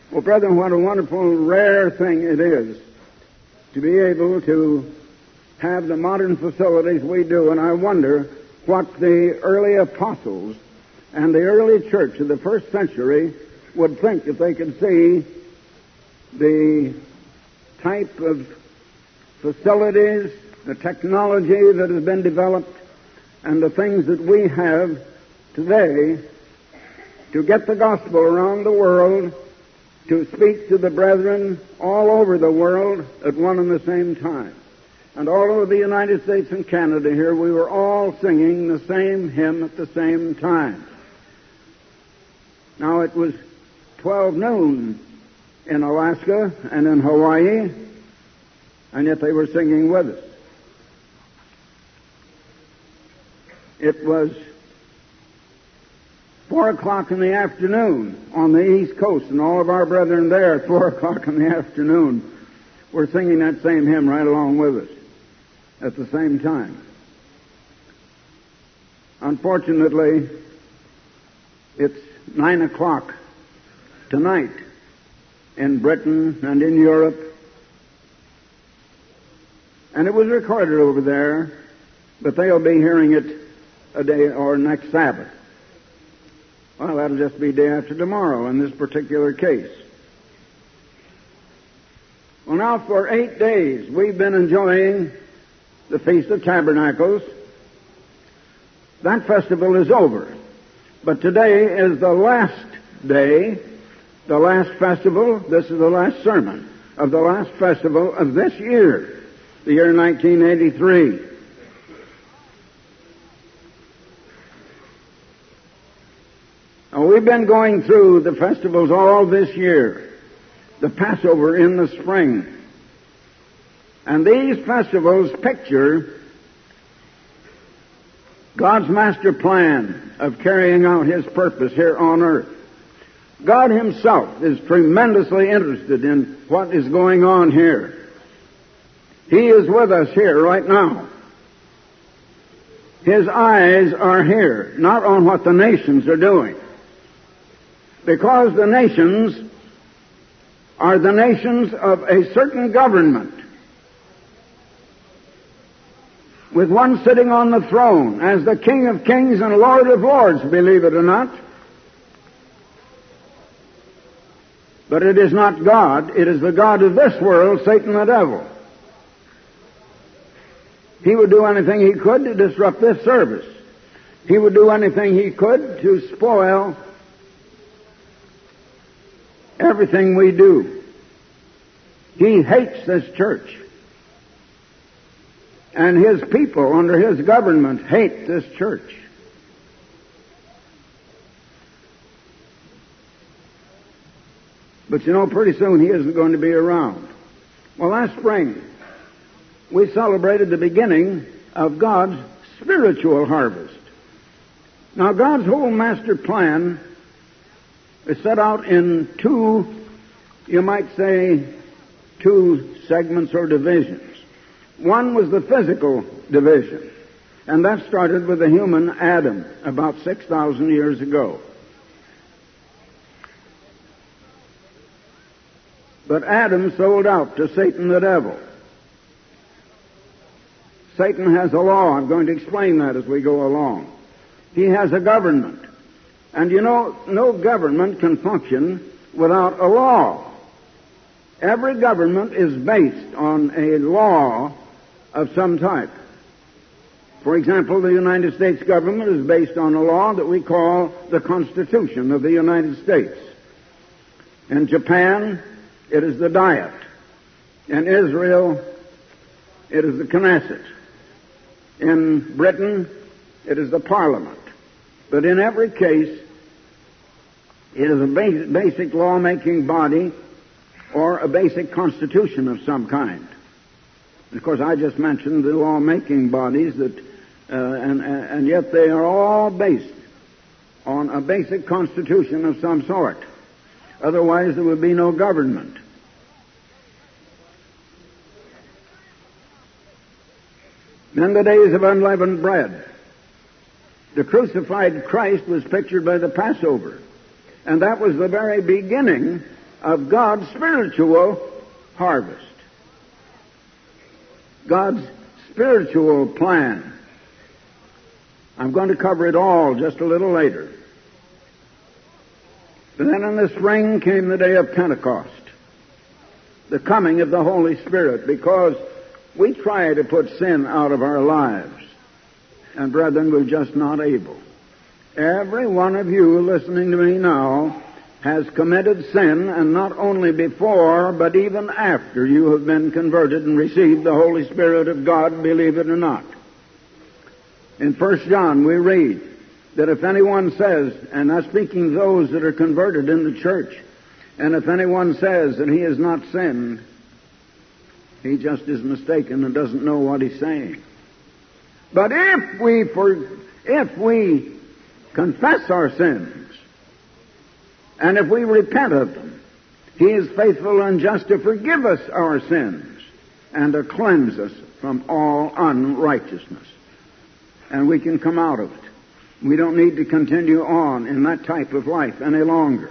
Well, brethren, what a wonderful, rare thing it is to be able to have the modern facilities we do, and I wonder what the early apostles and the early church of the first century would think if they could see the type of facilities, the technology that has been developed, and the things that we have today to get the gospel around the world, to speak to the brethren all over the world at one and the same time. And all over the United States and Canada here, we were all singing the same hymn at the same time. Now, it was 12 noon in Alaska and in Hawaii, and yet they were singing with us. It was 4 o'clock in the afternoon on the East Coast, and all of our brethren there at 4 o'clock in the afternoon were singing that same hymn right along with us at the same time. Unfortunately, it's 9 o'clock tonight in Britain and in Europe, and it was recorded over there, but they'll be hearing it a day or next Sabbath. Well, that'll just be day after tomorrow in this particular case. Well, now for 8 days we've been enjoying the Feast of Tabernacles. That festival is over. But today is the last day, the last festival. This is the last sermon of the last festival of this year, the year 1983. Now, we've been going through the festivals all this year, the Passover in the spring. And these festivals picture God's master plan of carrying out His purpose here on earth. God Himself is tremendously interested in what is going on here. He is with us here right now. His eyes are here, not on what the nations are doing. Because the nations are the nations of a certain government, with one sitting on the throne as the King of Kings and Lord of Lords, believe it or not. But it is not God. It is the God of this world, Satan the devil. He would do anything he could to disrupt this service. He would do anything he could to spoil everything we do. He hates this church. And his people under his government hate this church. But you know, pretty soon he isn't going to be around. Well, last spring, we celebrated the beginning of God's spiritual harvest. Now, God's whole master plan is set out in two, you might say, two segments or divisions. One was the physical division, and that started with the human Adam about 6,000 years ago. But Adam sold out to Satan the devil. Satan has a law. I'm going to explain that as we go along. He has a government. And you know, no government can function without a law. Every government is based on a law of some type. For example, the United States government is based on a law that we call the Constitution of the United States. In Japan, it is the Diet. In Israel, it is the Knesset. In Britain, it is the Parliament. But in every case, it is a basic law-making body or a basic constitution of some kind. Of course, I just mentioned the law-making bodies that, and yet they are all based on a basic constitution of some sort. Otherwise, there would be no government. In the days of unleavened bread, the crucified Christ was pictured by the Passover. And that was the very beginning of God's spiritual harvest. God's spiritual plan. I'm going to cover it all just a little later. But then in the spring came the day of Pentecost, the coming of the Holy Spirit, because we try to put sin out of our lives. And brethren, we're just not able. Every one of you listening to me now has committed sin, and not only before, but even after you have been converted and received the Holy Spirit of God, believe it or not. In 1 John we read that if anyone says, and I'm speaking those that are converted in the church, and if anyone says that he has not sinned, he just is mistaken and doesn't know what he's saying. But if we confess our sins, and if we repent of them, He is faithful and just to forgive us our sins and to cleanse us from all unrighteousness. And we can come out of it. We don't need to continue on in that type of life any longer.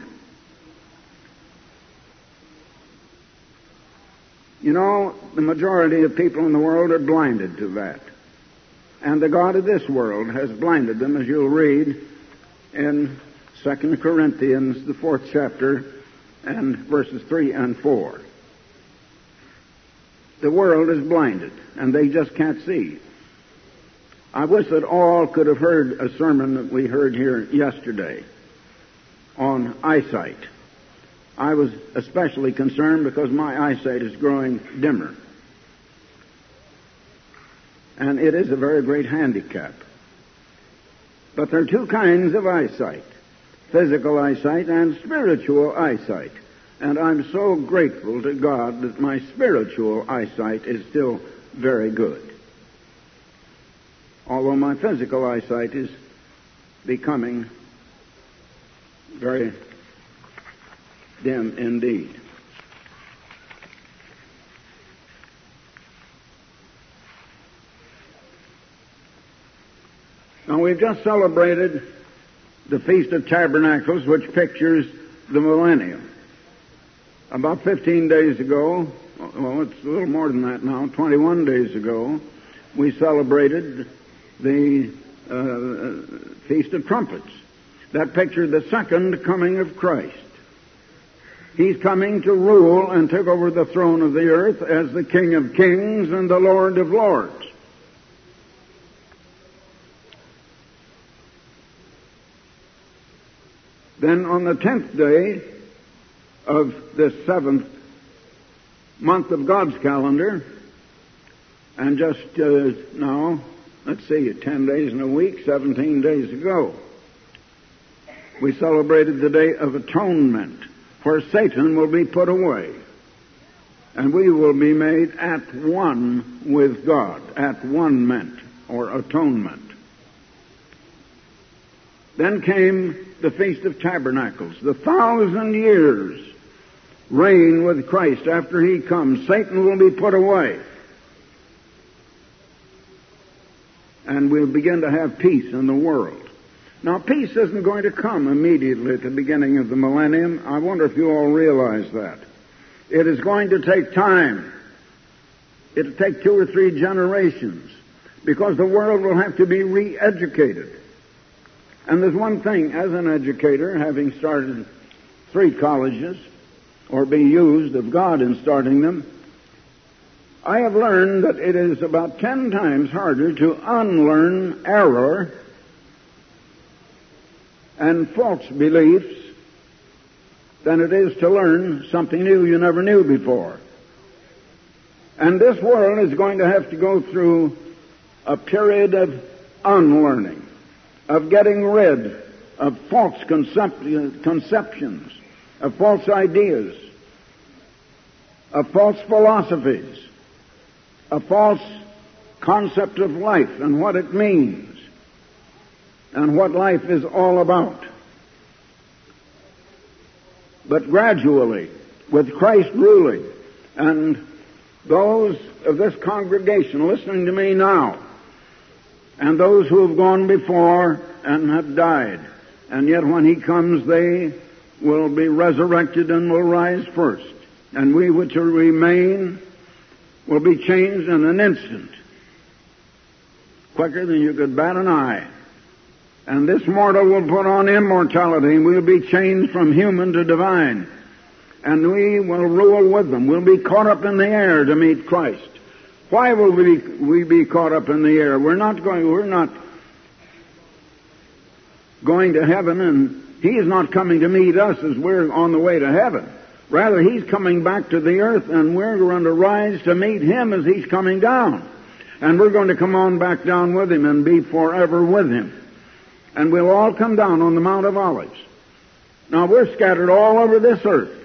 You know, the majority of people in the world are blinded to that. And the God of this world has blinded them, as you'll read in 2 Corinthians, the 4th chapter, and verses 3 and 4. The world is blinded, and they just can't see. I wish that all could have heard a sermon that we heard here yesterday on eyesight. I was especially concerned because my eyesight is growing dimmer. And it is a very great handicap. But there are two kinds of eyesight: physical eyesight and spiritual eyesight. And I'm so grateful to God that my spiritual eyesight is still very good, although my physical eyesight is becoming very dim indeed. Now, we've just celebrated the Feast of Tabernacles, which pictures the millennium. About 15 days ago, well, it's a little more than that now, 21 days ago, we celebrated the Feast of Trumpets. That pictured the second coming of Christ. He's coming to rule and take over the throne of the earth as the King of Kings and the Lord of Lords. Then on the 10th day of this 7th month of God's calendar, and just now, let's see, 10 days in a week, 17 days ago, we celebrated the Day of Atonement, where Satan will be put away, and we will be made at one with God, at one-ment, or atonement. Then came the Feast of Tabernacles, the 1,000 years reign with Christ. After He comes, Satan will be put away, and we'll begin to have peace in the world. Now, peace isn't going to come immediately at the beginning of the millennium. I wonder if you all realize that. It is going to take time. It'll take 2 or 3 generations, because the world will have to be re-educated. And there's one thing, as an educator, having started 3 colleges, or be used of God in starting them, I have learned that it is about 10 times harder to unlearn error and false beliefs than it is to learn something new you never knew before. And this world is going to have to go through a period of unlearning, of getting rid of false conceptions, of false ideas, of false philosophies, a false concept of life and what it means and what life is all about. But gradually, with Christ ruling, and those of this congregation listening to me now, and those who have gone before and have died, and yet when He comes, they will be resurrected and will rise first. And we which will remain will be changed in an instant, quicker than you could bat an eye. And this mortal will put on immortality, and we'll be changed from human to divine. And we will rule with them. We'll be caught up in the air to meet Christ. Why will we be caught up in the air? We're not going to heaven, and He's not coming to meet us as we're on the way to heaven. Rather, He's coming back to the earth, and we're going to rise to meet Him as He's coming down. And we're going to come on back down with Him and be forever with Him. And we'll all come down on the Mount of Olives. Now, we're scattered all over this earth.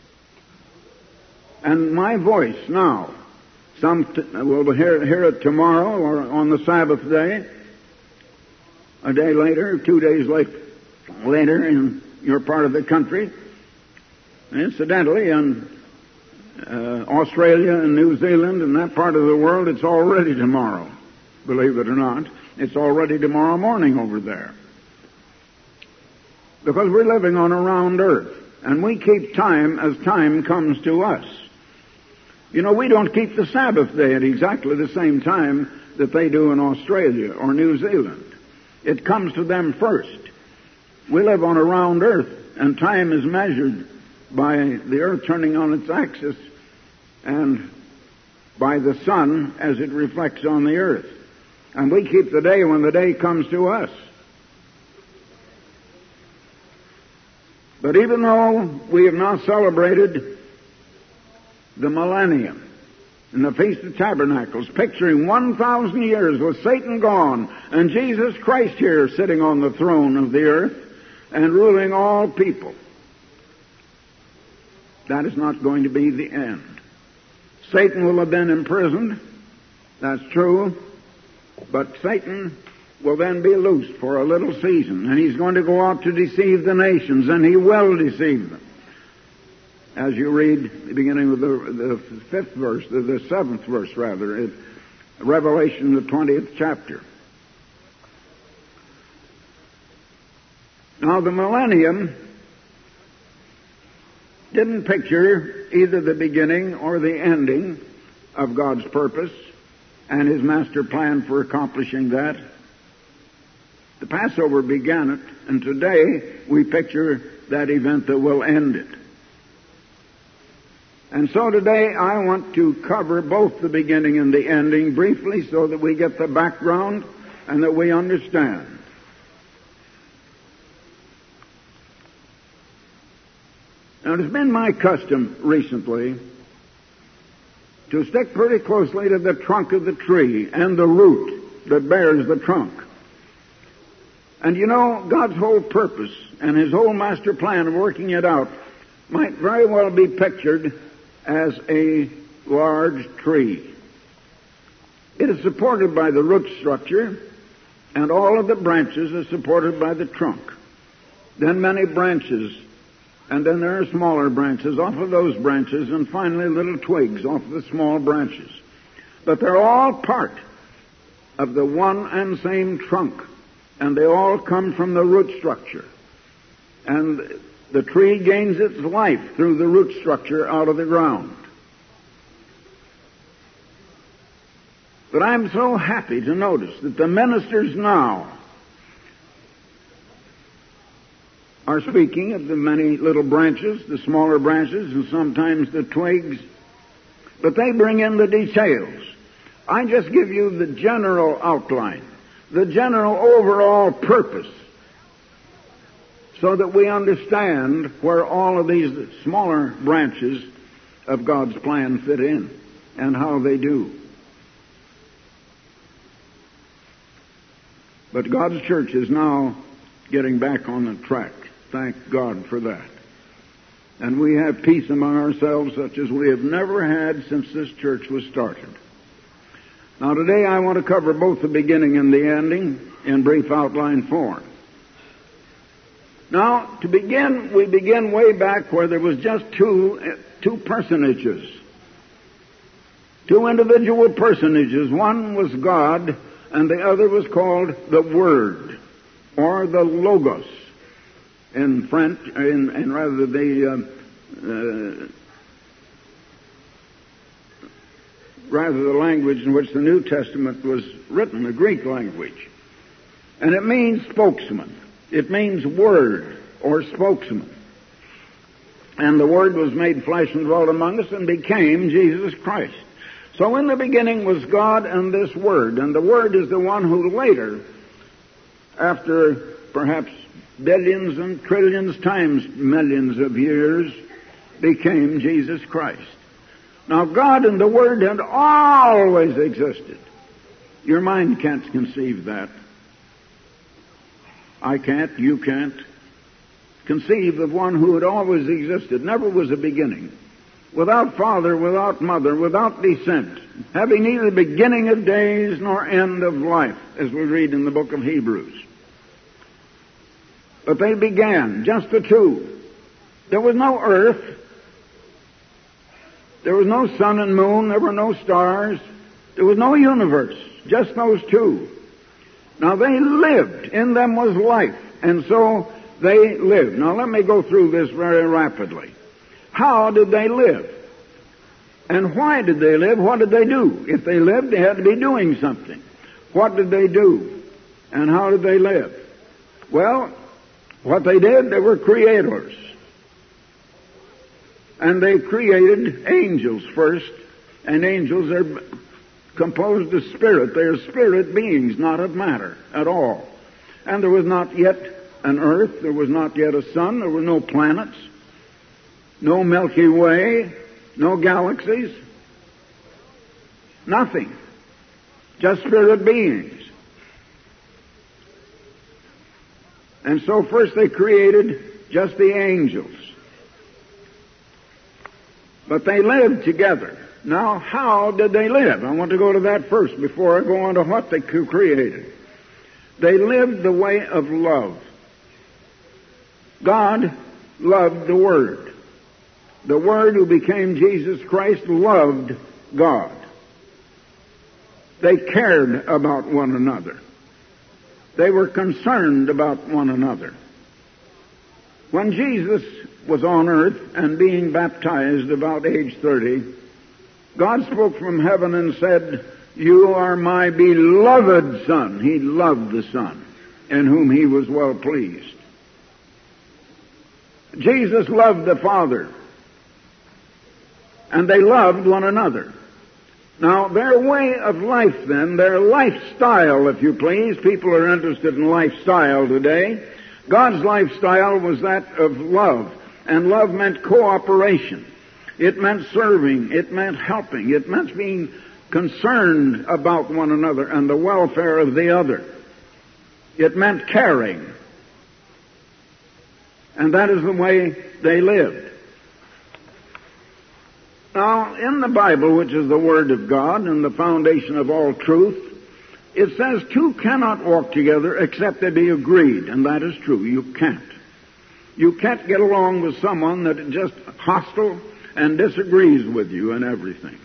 And my voice now, some will hear it tomorrow or on the Sabbath day, a day later, 2 days later in your part of the country. And incidentally, in Australia and New Zealand and that part of the world, it's already tomorrow, believe it or not. It's already tomorrow morning over there. Because we're living on a round earth, and we keep time as time comes to us. You know, we don't keep the Sabbath day at exactly the same time that they do in Australia or New Zealand. It comes to them first. We live on a round earth, and time is measured by the earth turning on its axis and by the sun as it reflects on the earth. And we keep the day when the day comes to us. But even though we have now celebrated the millennium and the Feast of Tabernacles, picturing 1,000 years with Satan gone and Jesus Christ here sitting on the throne of the earth and ruling all people, that is not going to be the end. Satan will have been imprisoned, that's true, but Satan will then be loosed for a little season, and he's going to go out to deceive the nations, and he will deceive them. As you read, beginning with the 7th verse, rather, Revelation, the 20th chapter. Now, the millennium didn't picture either the beginning or the ending of God's purpose and His master plan for accomplishing that. The Passover began it, and today we picture that event that will end it. And so today I want to cover both the beginning and the ending briefly so that we get the background and that we understand. Now, it has been my custom recently to stick pretty closely to the trunk of the tree and the root that bears the trunk. And you know, God's whole purpose and His whole master plan of working it out might very well be pictured as a large tree. It is supported by the root structure, and all of the branches are supported by the trunk. Then many branches, and then there are smaller branches off of those branches, and finally little twigs off of the small branches. But they're all part of the one and same trunk, and they all come from the root structure. And the tree gains its life through the root structure out of the ground. But I'm so happy to notice that the ministers now are speaking of the many little branches, the smaller branches, and sometimes the twigs, but they bring in the details. I just give you the general outline, the general overall purpose, so that we understand where all of these smaller branches of God's plan fit in and how they do. But God's church is now getting back on the track. Thank God for that. And we have peace among ourselves such as we have never had since this church was started. Now today I want to cover both the beginning and the ending in brief outline form. Now, to begin, we begin way back where there was just two personages. Two individual personages. One was God, and the other was called the Word, or the Logos. in French, in rather the language in which the New Testament was written, the Greek language. And it means spokesman. It means word or spokesman. And the Word was made flesh and dwelt among us and became Jesus Christ. So in the beginning was God and this Word. And the Word is the one who later, after perhaps billions and trillions times millions of years, became Jesus Christ. Now God and the Word had always existed. Your mind can't conceive that. I can't, you can't conceive of one who had always existed, never was a beginning, without father, without mother, without descent, having neither beginning of days nor end of life, as we read in the book of Hebrews. But they began, just the two. There was no earth, there was no sun and moon, there were no stars, there was no universe, just those two. Now they lived, in them was life, and so they lived. Now let me go through this very rapidly. How did they live? And why did they live? What did they do? If they lived, they had to be doing something. What did they do? And how did they live? Well, what they did, they were creators. And they created angels first, and angels are composed of spirit. They are spirit beings, not of matter at all. And there was not yet an earth, there was not yet a sun, there were no planets, no Milky Way, no galaxies, nothing. Just spirit beings. And so first they created just the angels. But they lived together. Now, how did they live? I want to go to that first before I go on to what they created. They lived the way of love. God loved the Word. The Word who became Jesus Christ loved God. They cared about one another. They were concerned about one another. When Jesus was on earth and being baptized about age 30, God spoke from heaven and said, "You are my beloved Son." He loved the Son, in whom He was well pleased. Jesus loved the Father, and they loved one another. Now, their way of life then, their lifestyle, if you please, people are interested in lifestyle today. God's lifestyle was that of love, and love meant cooperation. It meant serving, it meant helping, it meant being concerned about one another and the welfare of the other. It meant caring. And that is the way they lived. Now, in the Bible, which is the Word of God and the foundation of all truth, it says two cannot walk together except they be agreed, and that is true. You can't. You can't get along with someone that is just hostile and disagrees with you in everything.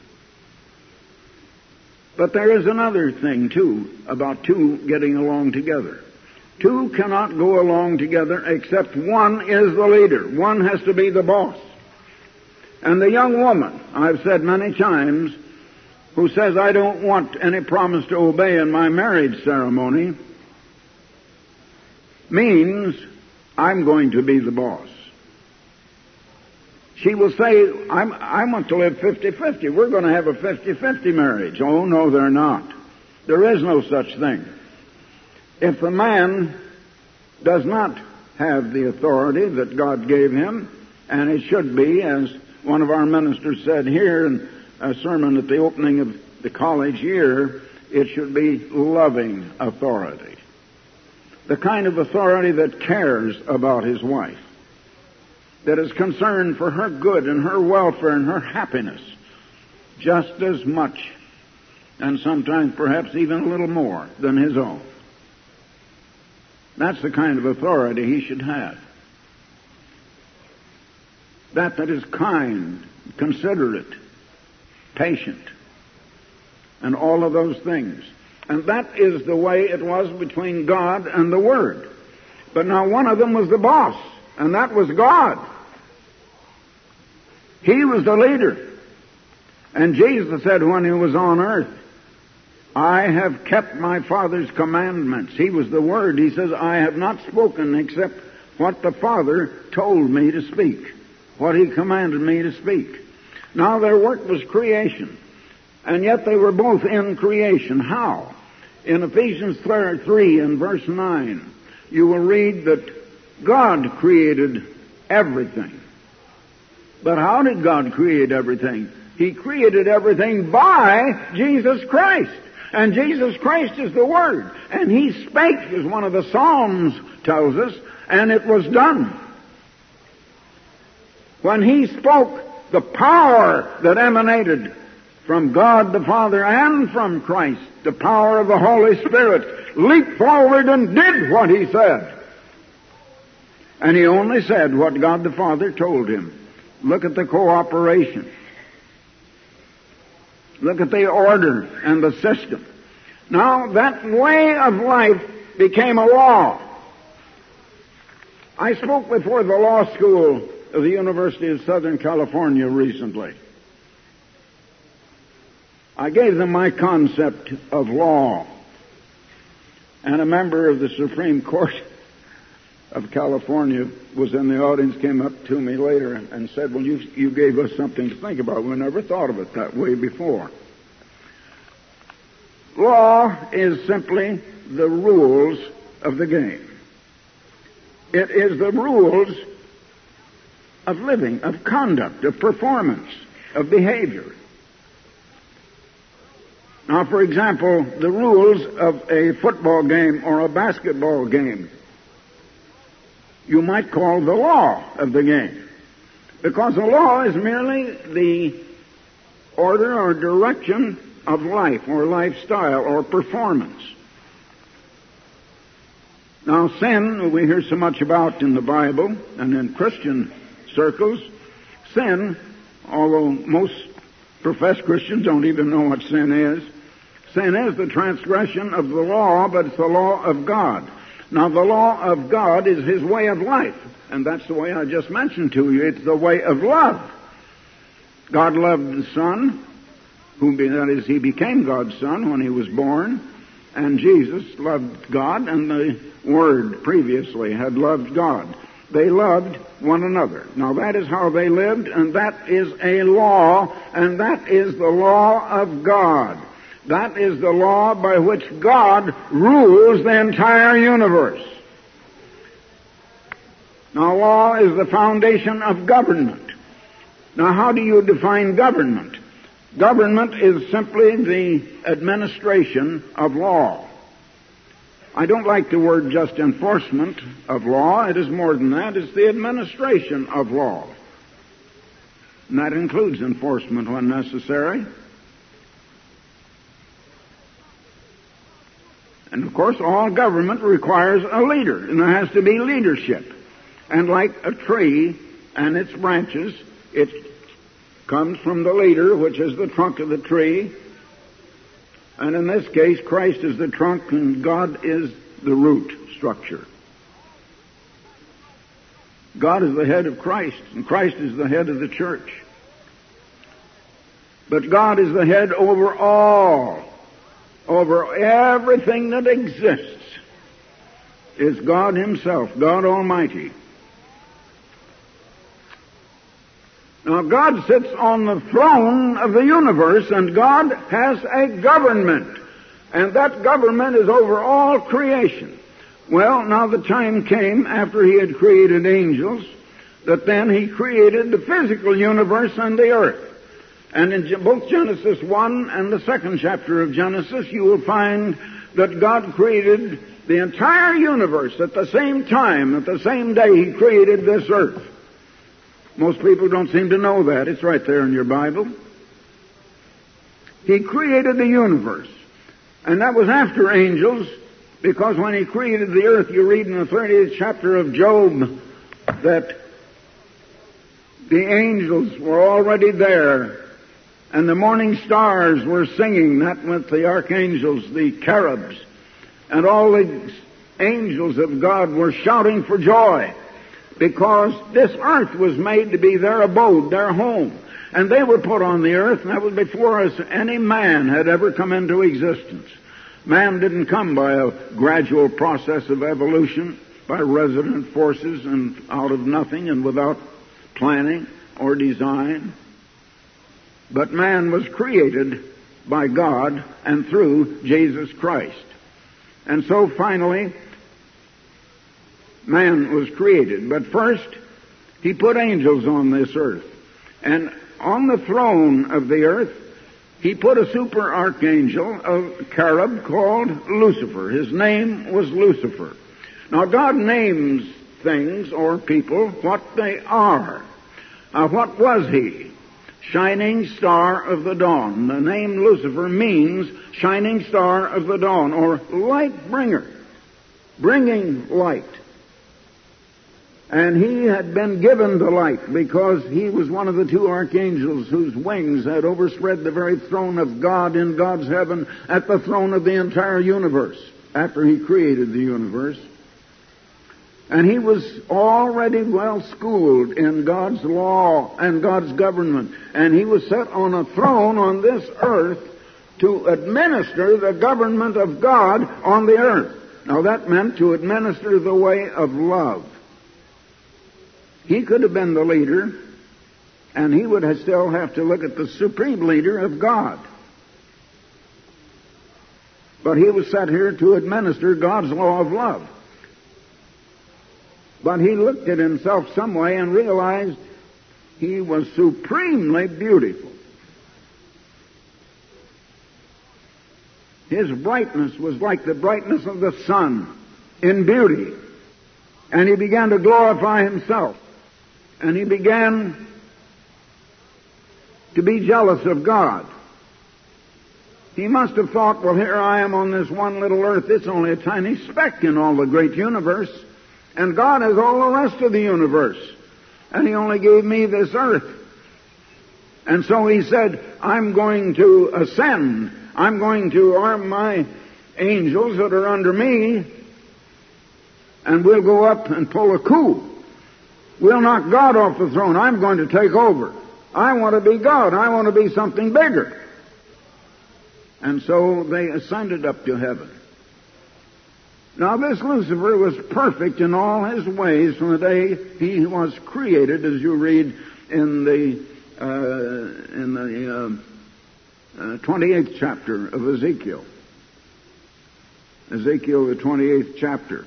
But there is another thing, too, about two getting along together. Two cannot go along together except one is the leader. One has to be the boss. And the young woman, I've said many times, who says, "I don't want any promise to obey in my marriage ceremony," means, "I'm going to be the boss." She will say, I want to live 50-50. We're going to have a 50-50 marriage. Oh, no, they're not. There is no such thing. If the man does not have the authority that God gave him, and it should be, as one of our ministers said here in a sermon at the opening of the college year, it should be loving authority. The kind of authority that cares about his wife, that is concerned for her good and her welfare and her happiness just as much, and sometimes perhaps even a little more, than his own. That's the kind of authority he should have. That is kind, considerate, patient, and all of those things. And that is the way it was between God and the Word. But now one of them was the boss. and that was God. He was the leader. And Jesus said when he was on earth, I have kept my Father's commandments. He was the Word. He says, I have not spoken except what the Father told me to speak, what He commanded me to speak. Now their work was creation, and yet they were both in creation. How? In Ephesians 3 and verse 9, you will read that God created everything. But how did God create everything? He created everything by Jesus Christ. And Jesus Christ is the Word. And He spake, as one of the Psalms tells us, and it was done. When He spoke, the power that emanated from God the Father and from Christ, the power of the Holy Spirit, leaped forward and did what He said. And He only said what God the Father told Him. Look at the cooperation. Look at the order and the system. Now, that way of life became a law. I spoke before the law school of the University of Southern California recently. I gave them my concept of law. And a member of the Supreme Court of California was in the audience, came up to me later and said, well, you gave us something to think about. We never thought of it that way before. Law is simply the rules of the game. It is the rules of living, of conduct, of performance, of behavior. Now, for example, the rules of a football game or a basketball game, you might call the law of the game. Because the law is merely the order or direction of life or lifestyle or performance. Now, sin, we hear so much about in the Bible and in Christian circles. Sin, although most professed Christians don't even know what sin is the transgression of the law, but it's the law of God. Now, the law of God is His way of life, and that's the way I just mentioned to you. It's the way of love. God loved the Son, that is, He became God's Son when He was born, and Jesus loved God, and the Word previously had loved God. They loved one another. Now, that is how they lived, and that is a law, and that is the law of God. That is the law by which God rules the entire universe. Now, law is the foundation of government. Now, how do you define government? Government is simply the administration of law. I don't like the word just enforcement of law. It is more than that. It's the administration of law. And that includes enforcement when necessary. And, of course, all government requires a leader, and there has to be leadership. And like a tree and its branches, it comes from the leader, which is the trunk of the tree. And in this case, Christ is the trunk and God is the root structure. God is the head of Christ, and Christ is the head of the church. But God is the head over all. Over everything that exists is God Himself, God Almighty. Now, God sits on the throne of the universe, and God has a government, and that government is over all creation. Well, now the time came after He had created angels that then He created the physical universe and the earth. And in both Genesis 1 and the second chapter of Genesis, you will find that God created the entire universe at the same time, at the same day He created this earth. Most people don't seem to know that. It's right there in your Bible. He created the universe. And that was after angels, because when He created the earth, you read in the 30th chapter of Job that the angels were already there. And the morning stars were singing, that with the archangels, the cherubs. And all the angels of God were shouting for joy. because this earth was made to be their abode, their home. And they were put on the earth, and that was before any man had ever come into existence. Man didn't come by a gradual process of evolution, by resident forces and out of nothing and without planning or design. But man was created by God and through Jesus Christ. And so finally, man was created. But first, he put angels on this earth. And on the throne of the earth, he put a super archangel, a cherub called Lucifer. His name was Lucifer. Now, God names things or people what they are. Now, what was he? Shining star of the dawn. The name Lucifer means shining star of the dawn, or light bringer, bringing light. And he had been given the light because he was one of the two archangels whose wings had overspread the very throne of God in God's heaven at the throne of the entire universe after he created the universe. And he was already well schooled in God's law and God's government. And he was set on a throne on this earth to administer the government of God on the earth. Now that meant to administer the way of love. He could have been the leader, and he would still have to look at the supreme leader of God. But he was set here to administer God's law of love. But he looked at himself some way and realized he was supremely beautiful. His brightness was like the brightness of the sun in beauty. And he began to glorify himself. And he began to be jealous of God. He must have thought, well, here I am on this one little earth. It's only a tiny speck in all the great universe. And God has all the rest of the universe. And he only gave me this earth. And so he said, I'm going to ascend. I'm going to arm my angels that are under me, and we'll go up and pull a coup. We'll knock God off the throne. I'm going to take over. I want to be God. I want to be something bigger. And so they ascended up to heaven. Now this Lucifer was perfect in all his ways from the day he was created, as you read in the 28th chapter of Ezekiel. Ezekiel, the 28th chapter.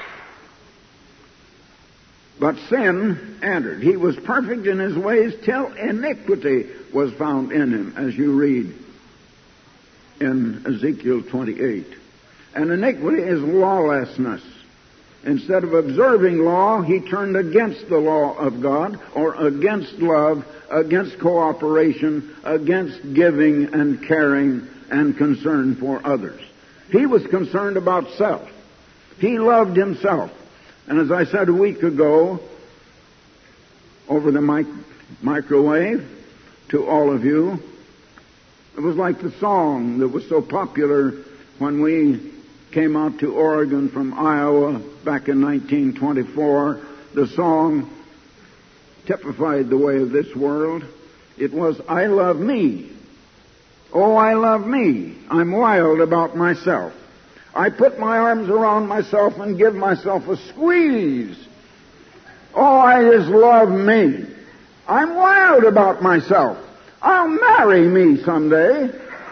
But sin entered. He was perfect in his ways till iniquity was found in him, as you read in Ezekiel 28. And iniquity is lawlessness. Instead of observing law, he turned against the law of God, or against love, against cooperation, against giving and caring and concern for others. He was concerned about self. He loved himself. And as I said a week ago, over the microwave to all of you, it was like the song that was so popular when we came out to Oregon from Iowa back in 1924. The song typified the way of this world. It was, I love me. Oh, I love me. I'm wild about myself. I put my arms around myself and give myself a squeeze. Oh, I just love me. I'm wild about myself. I'll marry me someday.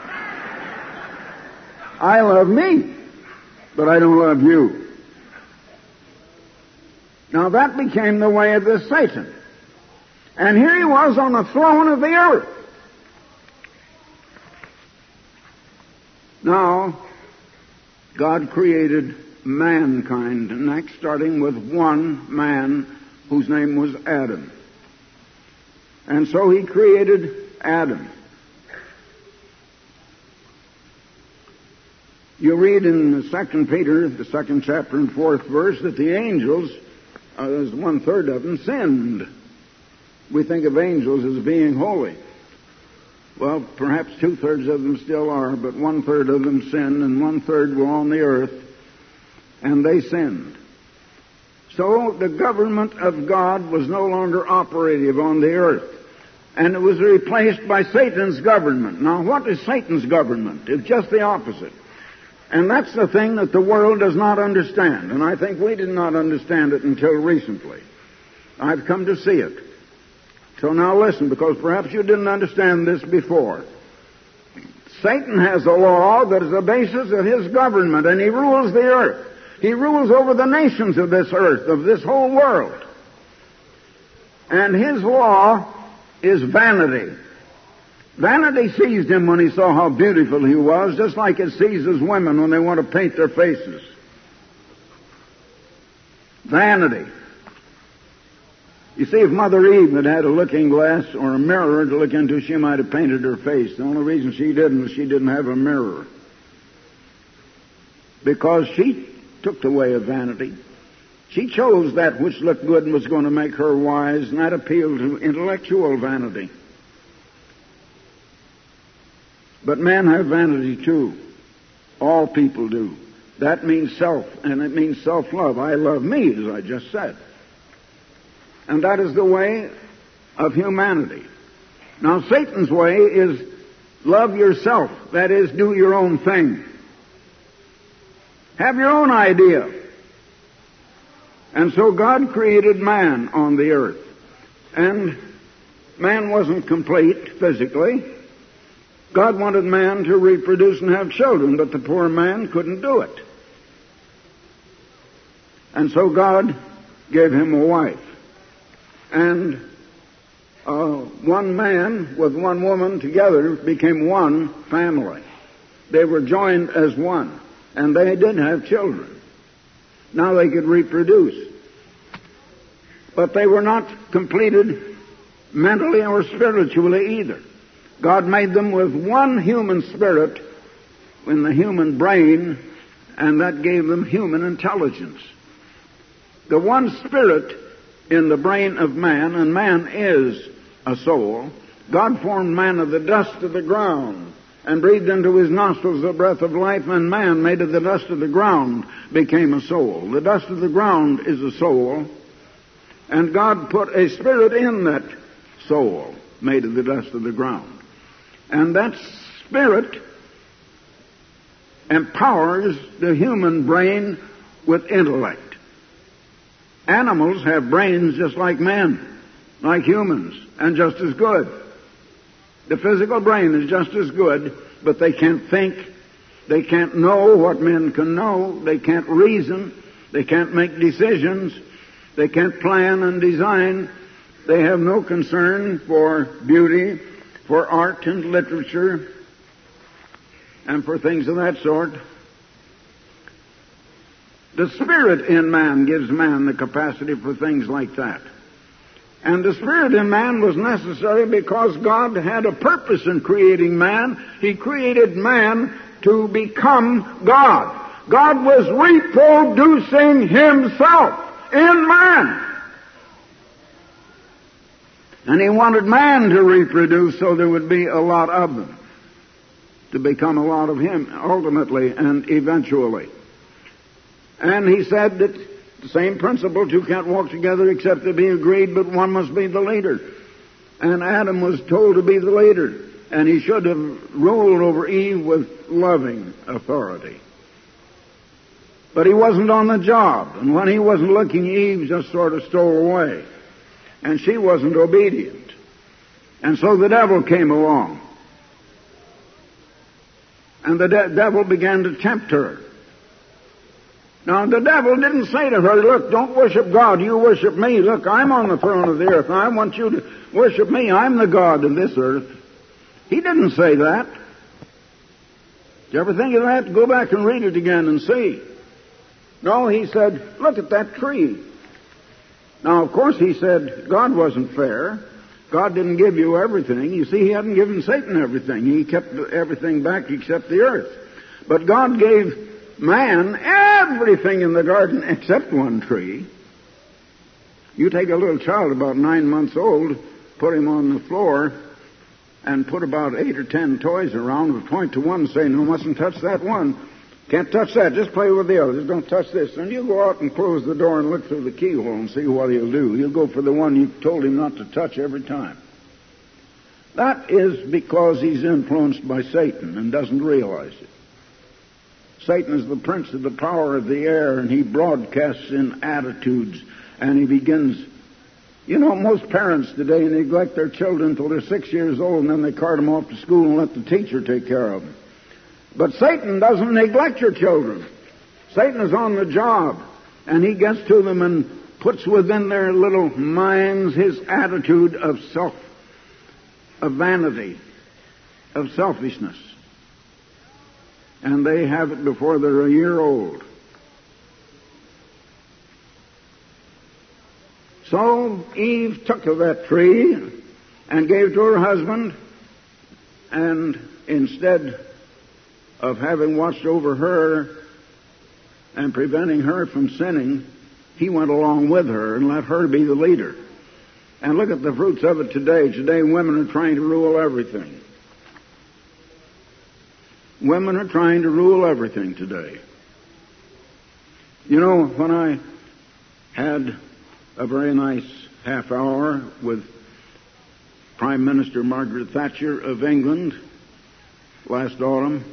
I love me, but I don't love you. Now that became the way of this Satan. And here he was on the throne of the earth. Now, God created mankind next, starting with one man whose name was Adam. And so he created Adam. You read in 2 Peter, the 2nd chapter and 4th verse, that the angels, as 1/3 of them, sinned. We think of angels as being holy. Well, perhaps 2/3 of them still are, but 1/3 of them sinned, and 1/3 were on the earth, and they sinned. So the government of God was no longer operative on the earth, and it was replaced by Satan's government. Now, what is Satan's government? It's just the opposite. And that's the thing that the world does not understand, and I think we did not understand it until recently. I've come to see it. So now listen, because perhaps you didn't understand this before. Satan has a law that is the basis of his government, and he rules the earth. He rules over the nations of this earth, of this whole world. And his law is vanity. Vanity seized him when he saw how beautiful he was, just like it seizes women when they want to paint their faces. Vanity. You see, if Mother Eve had had a looking glass or a mirror to look into, she might have painted her face. The only reason she didn't was she didn't have a mirror. Because she took the way of vanity. She chose that which looked good and was going to make her wise, and that appealed to intellectual vanity. But men have vanity too. All people do. That means self, and it means self-love. I love me, as I just said. And that is the way of humanity. Now, Satan's way is love yourself. That is, do your own thing. Have your own idea. And so God created man on the earth. And man wasn't complete physically. God wanted man to reproduce and have children, but the poor man couldn't do it. And so God gave him a wife. And one man with one woman together became one family. They were joined as one. And they did have children. Now they could reproduce. But they were not completed mentally or spiritually either. God made them with one human spirit in the human brain, and that gave them human intelligence. The one spirit in the brain of man, and man is a soul. God formed man of the dust of the ground and breathed into his nostrils the breath of life, and man, made of the dust of the ground, became a soul. The dust of the ground is a soul, and God put a spirit in that soul, made of the dust of the ground. And that spirit empowers the human brain with intellect. Animals have brains just like men, like humans, and just as good. The physical brain is just as good, but they can't think. They can't know what men can know. They can't reason. They can't make decisions. They can't plan and design. They have no concern for beauty, for art and literature, and for things of that sort. The spirit in man gives man the capacity for things like that. And the spirit in man was necessary because God had a purpose in creating man. He created man to become God. God was reproducing himself in man. And he wanted man to reproduce so there would be a lot of them, to become a lot of him ultimately and eventually. And he said that the same principle, two can't walk together except to be agreed, but one must be the leader. And Adam was told to be the leader, and he should have ruled over Eve with loving authority. But he wasn't on the job, and when he wasn't looking, Eve just sort of stole away. And she wasn't obedient. And so the devil came along. And the devil began to tempt her. Now, the devil didn't say to her, look, don't worship God, you worship me. Look, I'm on the throne of the earth, and I want you to worship me. I'm the God of this earth. He didn't say that. Did you ever think of that? Go back and read it again and see. No, he said, look at that tree. Now, of course, he said God wasn't fair. God didn't give you everything. You see, he hadn't given Satan everything. He kept everything back except the earth. But God gave man everything in the garden except one tree. You take a little child about 9 months old, put him on the floor, and put about 8 or 10 toys around, and point to one and say, no, mustn't touch that one. Can't touch that. Just play with the others. Don't touch this. And you go out and close the door and look through the keyhole and see what he'll do. He'll go for the one you told him not to touch every time. That is because he's influenced by Satan and doesn't realize it. Satan is the prince of the power of the air, and he broadcasts in attitudes, and he begins. You know, most parents today neglect their children until they're 6 years old, and then they cart them off to school and let the teacher take care of them. But Satan doesn't neglect your children. Satan is on the job, and he gets to them and puts within their little minds his attitude of vanity, of selfishness. And they have it before they're a year old. So Eve took of that tree and gave it to her husband, and instead of having watched over her and preventing her from sinning, he went along with her and let her be the leader. And look at the fruits of it today. Today women are trying to rule everything. Women are trying to rule everything today. You know, when I had a very nice half hour with Prime Minister Margaret Thatcher of England last autumn,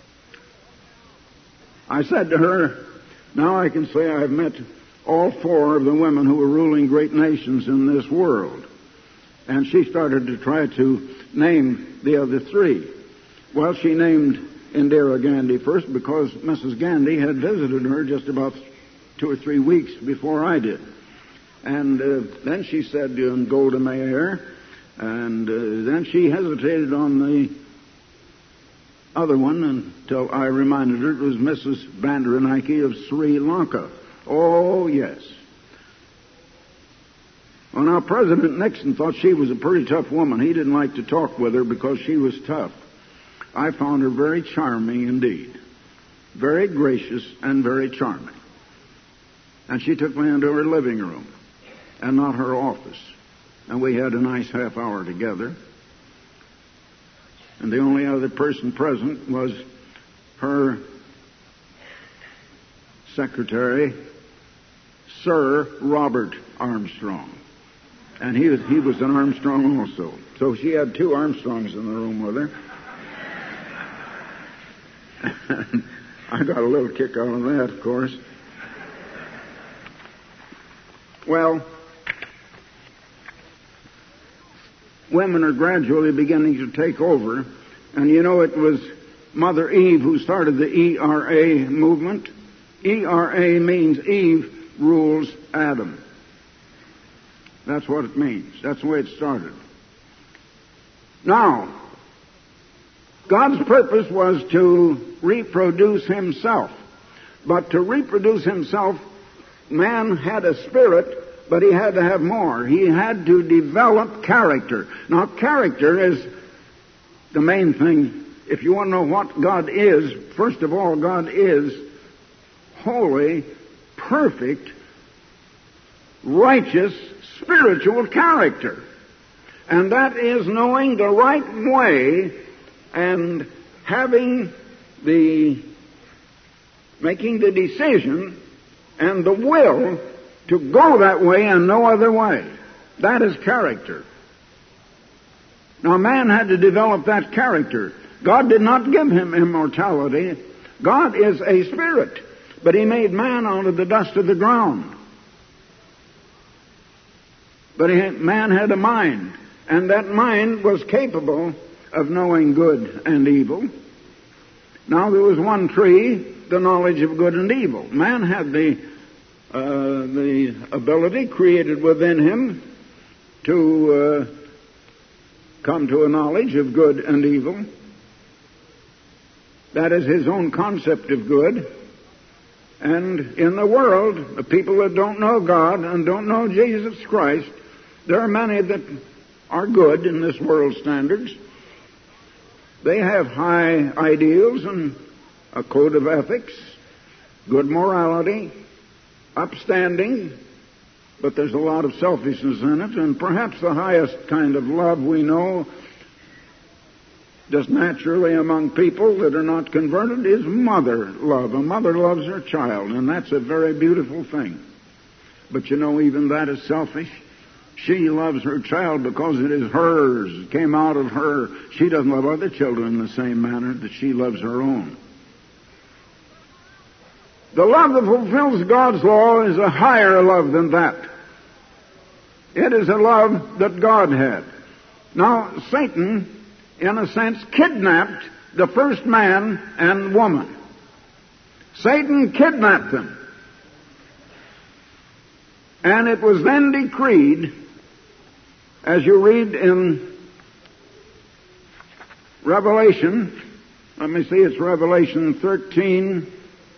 I said to her, now I can say I've met all four of the women who are ruling great nations in this world. And she started to try to name the other three. Well, she named Indira Gandhi first because Mrs. Gandhi had visited her just about 2 or 3 weeks before I did. And then she said Golda Meir, and then she hesitated on the other one until I reminded her it was Mrs. Bandaranaike of Sri Lanka. Oh, yes. Well, now, President Nixon thought she was a pretty tough woman. He didn't like to talk with her because she was tough. I found her very charming indeed. Very gracious and very charming. And she took me into her living room and not her office. And we had a nice half hour together. And the only other person present was her secretary, Sir Robert Armstrong. And he was an Armstrong also. So she had 2 Armstrongs in the room with her. I got a little kick out of that, of course. Well, women are gradually beginning to take over. And you know, it was Mother Eve who started the ERA movement. ERA means Eve rules Adam. That's what it means. That's the way it started. Now, God's purpose was to reproduce himself. But to reproduce himself, man had a spirit, but he had to have more. He had to develop character. Now, character is the main thing. If you want to know what God is, first of all, God is holy, perfect, righteous, spiritual character. And that is knowing the right way and making the decision and the will to go that way and no other way. That is character. Now, man had to develop that character. God did not give him immortality. God is a spirit, but he made man out of the dust of the ground. But man had a mind, and that mind was capable of knowing good and evil. Now, there was one tree, the knowledge of good and evil. Man had the ability created within him to come to a knowledge of good and evil. That is his own concept of good. And in the world, the people that don't know God and don't know Jesus Christ, there are many that are good in this world's standards. They have high ideals and a code of ethics, good morality, upstanding, but there's a lot of selfishness in it, and perhaps the highest kind of love we know just naturally among people that are not converted, is mother love. A mother loves her child, and that's a very beautiful thing. But you know, even that is selfish. She loves her child because it is hers. It came out of her. She doesn't love other children in the same manner that she loves her own. The love that fulfills God's law is a higher love than that. It is a love that God had. Now, Satan, in a sense, kidnapped the first man and woman. Satan kidnapped them. And it was then decreed, as you read in Revelation, let me see, it's Revelation 13.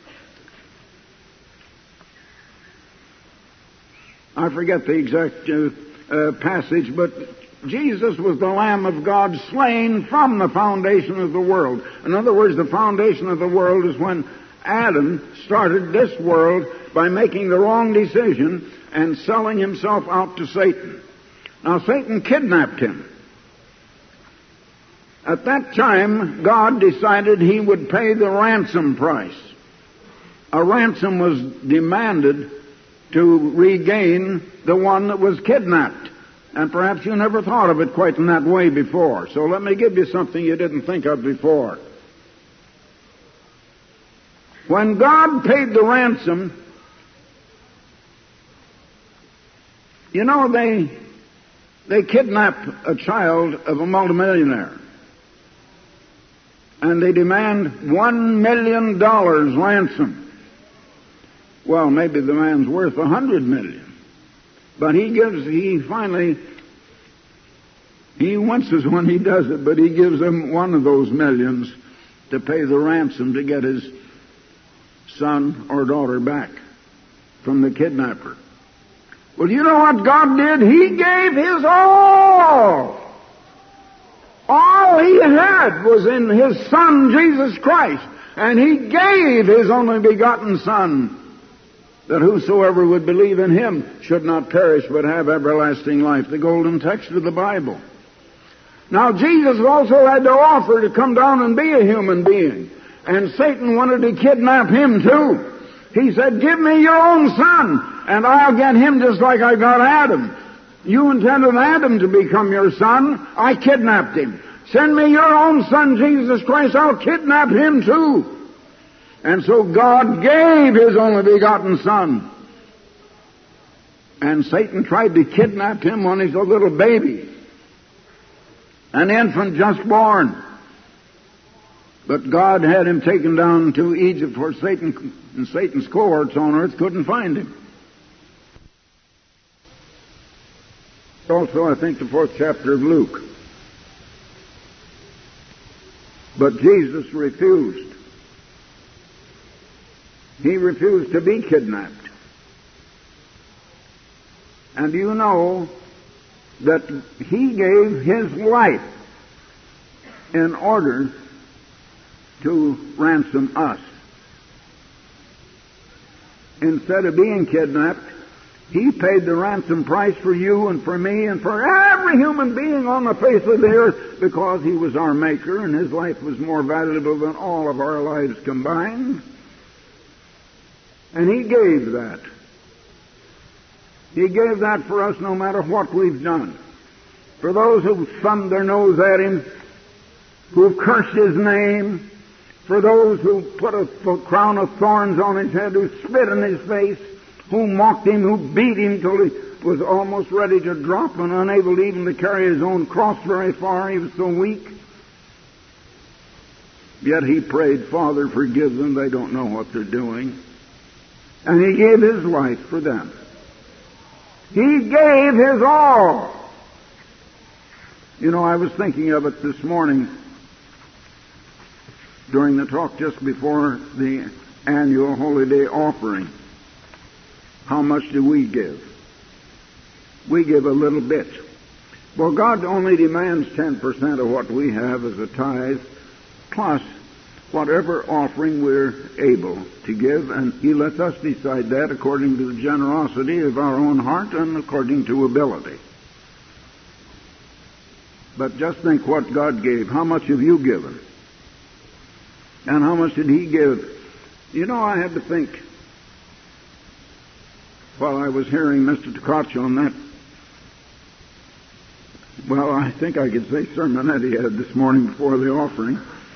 I forget the exact passage, but Jesus was the Lamb of God slain from the foundation of the world. In other words, the foundation of the world is when Adam started this world by making the wrong decision and selling himself out to Satan. Now, Satan kidnapped him. At that time, God decided He would pay the ransom price. A ransom was demanded to regain the one that was kidnapped. And perhaps you never thought of it quite in that way before. So let me give you something you didn't think of before. When God paid the ransom, you know, they kidnap a child of a multimillionaire. And they demand $1 million ransom. Well, maybe the man's worth $100 million. But he winces when he does it, but he gives him one of those millions to pay the ransom to get his son or daughter back from the kidnapper. Well, you know what God did? He gave His all. All He had was in His Son, Jesus Christ. And He gave His only begotten Son, that whosoever would believe in Him should not perish but have everlasting life. The golden text of the Bible. Now, Jesus also had to offer to come down and be a human being. And Satan wanted to kidnap Him too. He said, give me your own son, and I'll get him just like I got Adam. You intended Adam to become your son. I kidnapped him. Send me your own son, Jesus Christ. I'll kidnap him too. And so God gave His only begotten Son. And Satan tried to kidnap Him when he's a little baby, an infant just born. But God had Him taken down to Egypt, where Satan and Satan's cohorts on earth couldn't find Him. Also, I think, the 4th chapter of Luke. But Jesus refused. He refused to be kidnapped. And you know that He gave His life in order to ransom us. Instead of being kidnapped, He paid the ransom price for you and for me and for every human being on the face of the earth, because He was our Maker and His life was more valuable than all of our lives combined. And He gave that. He gave that for us no matter what we've done. For those who've thumbed their nose at Him, who've cursed His name, for those who put a crown of thorns on His head, who spit in His face, who mocked Him, who beat Him till He was almost ready to drop and unable even to carry His own cross very far. He was so weak. Yet He prayed, Father, forgive them. They don't know what they're doing. And He gave His life for them. He gave His all. You know, I was thinking of it this morning during the talk just before the annual Holy Day offering. How much do we give? We give a little bit. Well, God only demands 10% of what we have as a tithe, plus whatever offering we're able to give, and He lets us decide that according to the generosity of our own heart and according to ability. But just think what God gave. How much have you given? And how much did He give? You know, I had to think while I was hearing Mr. Tkach on that. Well, I think I could say sermonette he had this morning before the offering.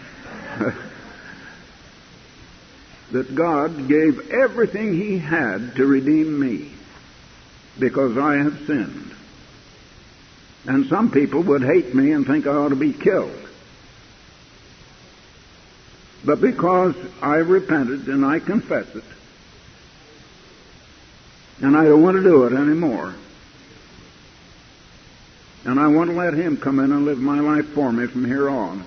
That God gave everything He had to redeem me because I have sinned. And some people would hate me and think I ought to be killed. But because I repented and I confess it, and I don't want to do it anymore, and I want to let Him come in and live my life for me from here on,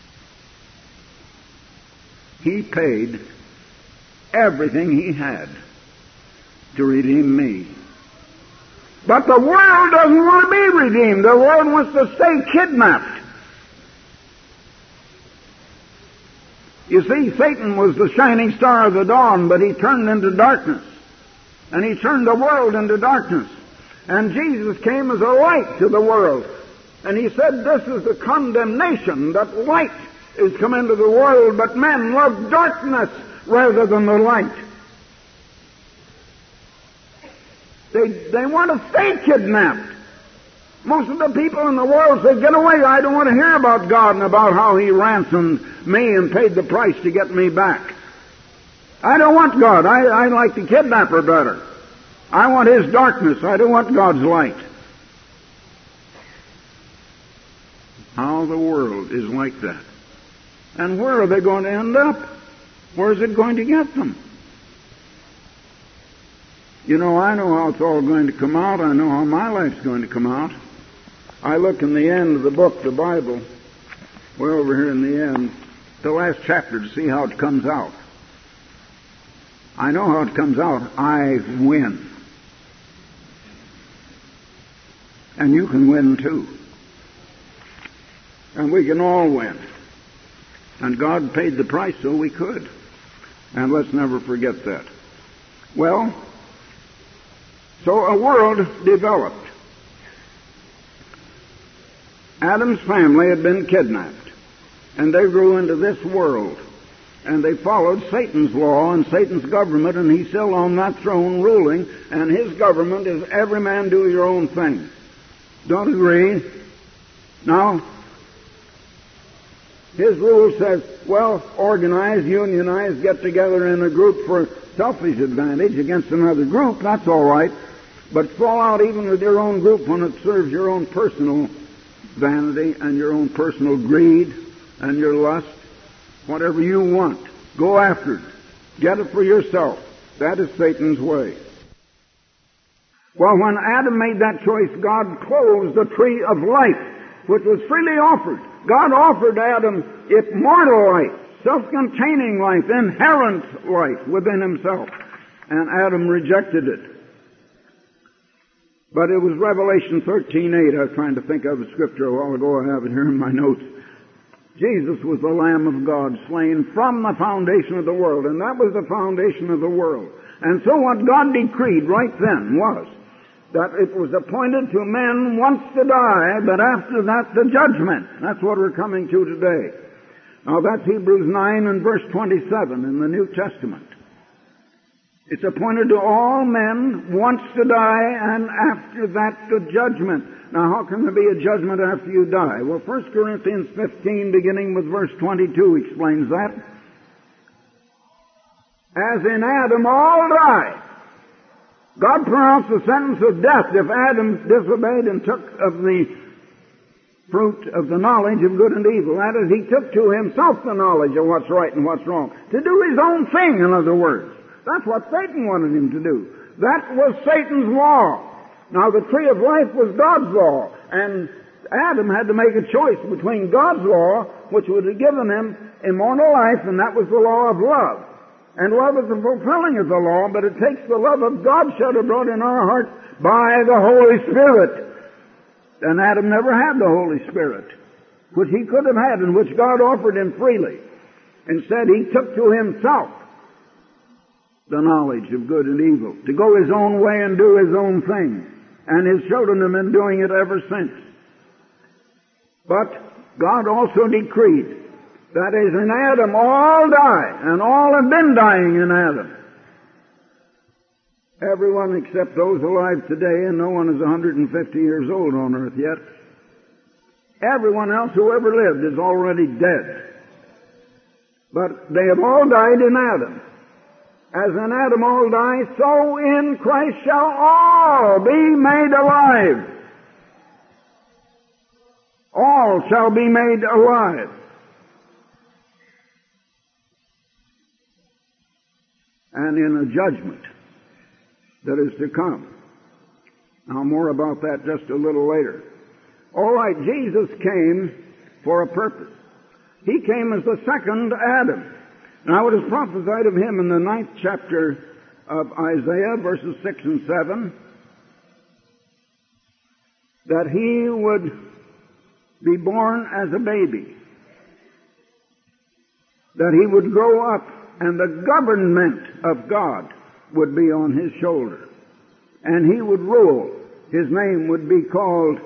He paid everything He had to redeem me. But the world doesn't want to be redeemed. The world wants to stay kidnapped. You see, Satan was the shining star of the dawn, but he turned into darkness. And he turned the world into darkness. And Jesus came as a light to the world. And He said, this is the condemnation, that light is come into the world, but men love darkness rather than the light. They want to stay kidnapped. Most of the people in the world say, get away, I don't want to hear about God and about how He ransomed me and paid the price to get me back. I don't want God. I like the kidnapper better. I want his darkness. I don't want God's light. How the world is like that. And where are they going to end up? Where is it going to get them? You know, I know how it's all going to come out. I know how my life's going to come out. I look in the end of the book, the Bible, way over here in the end, the last chapter, to see how it comes out. I know how it comes out. I win. And you can win too. And we can all win. And God paid the price so we could. And let's never forget that. Well, so a world developed. Adam's family had been kidnapped. And they grew into this world. And they followed Satan's law and Satan's government, and he's still on that throne ruling, and his government is every man do your own thing. Don't agree? Now, his rule says, well, organize, unionize, get together in a group for selfish advantage against another group, that's all right. But fall out even with your own group when it serves your own personal vanity and your own personal greed and your lust. Whatever you want, go after it. Get it for yourself. That is Satan's way. Well, when Adam made that choice, God closed the tree of life, which was freely offered. God offered Adam immortal life, self-containing life, inherent life within himself. And Adam rejected it. But it was Revelation 13:8. I was trying to think of a scripture a while ago. I have it here in my notes. Jesus was the Lamb of God, slain from the foundation of the world, and that was the foundation of the world. And so what God decreed right then was that it was appointed to men once to die, but after that the judgment. That's what we're coming to today. Now that's Hebrews 9 and verse 27 in the New Testament. It's appointed to all men once to die, and after that the judgment. Now, how can there be a judgment after you die? Well, 1 Corinthians 15, beginning with verse 22, explains that. As in Adam all die. God pronounced the sentence of death if Adam disobeyed and took of the fruit of the knowledge of good and evil. That is, he took to himself the knowledge of what's right and what's wrong. To do his own thing, in other words. That's what Satan wanted him to do. That was Satan's law. Now, the tree of life was God's law, and Adam had to make a choice between God's law, which would have given him immortal life, and that was the law of love. And love is the fulfilling of the law, but it takes the love of God shed abroad in our hearts by the Holy Spirit. And Adam never had the Holy Spirit, which he could have had and which God offered him freely. Instead, he took to himself the knowledge of good and evil, to go his own way and do his own thing. And his children have been doing it ever since. But God also decreed that is in Adam all die, and all have been dying in Adam. Everyone except those alive today, and no one is 150 years old on earth yet. Everyone else who ever lived is already dead. But they have all died in Adam. As in Adam all die, so in Christ shall all be made alive. All shall be made alive. And in a judgment that is to come. Now more about that just a little later. All right, Jesus came for a purpose. He came as the second Adam. Now it is prophesied of him in the 9th chapter of Isaiah, verses 6 and 7, that he would be born as a baby, that he would grow up, and the government of God would be on his shoulder, and he would rule. His name would be called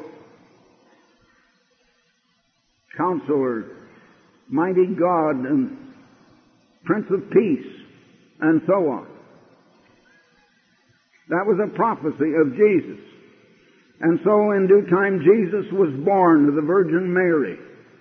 Counselor, Mighty God, and Prince of Peace, and so on. That was a prophecy of Jesus. And so in due time Jesus was born of the Virgin Mary.